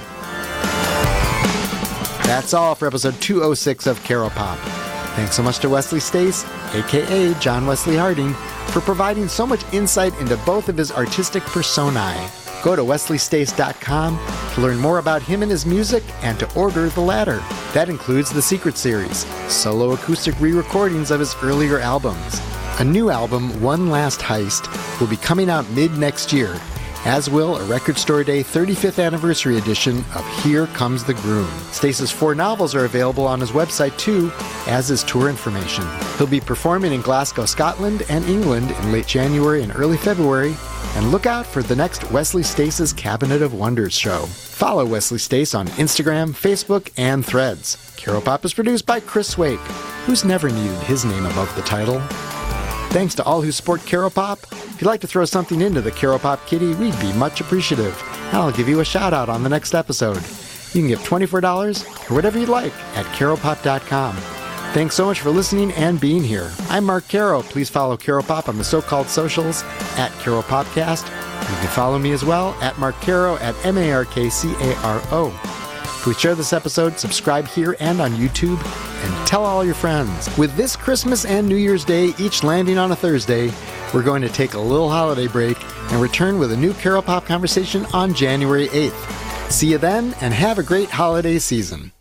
Speaker 1: That's all for episode 206 of Caro Pop. Thanks so much to Wesley Stace, a.k.a. John Wesley Harding, for providing so much insight into both of his artistic personae. Go to wesleystace.com to learn more about him and his music and to order the latter. That includes the Secret series, solo acoustic re-recordings of his earlier albums. A new album, One Last Heist, will be coming out mid-next year, as will a Record Store Day 35th anniversary edition of Here Comes the Groom. Stace's 4 novels are available on his website too, as is tour information. He'll be performing in Glasgow, Scotland and England in late January and early February, and look out for the next Wesley Stace's Cabinet of Wonders show. Follow Wesley Stace on Instagram, Facebook, and Threads. Caro Pop is produced by Chris Wake, who's never needed his name above the title. Thanks to all who support Caro Pop. If you'd like to throw something into the Caro Pop kitty, we'd be much appreciative, and I'll give you a shout out on the next episode. You can give $24 or whatever you'd like at caropop.com. Thanks so much for listening and being here. I'm Mark Caro. Please follow Caro Pop on the so-called socials at Caro Popcast. You can follow me as well at Mark Caro at MarkCaro. Please share this episode, subscribe here and on YouTube, and tell all your friends. With this Christmas and New Year's Day each landing on a Thursday, we're going to take a little holiday break and return with a new Caro Pop conversation on January 8th. See you then, and have a great holiday season.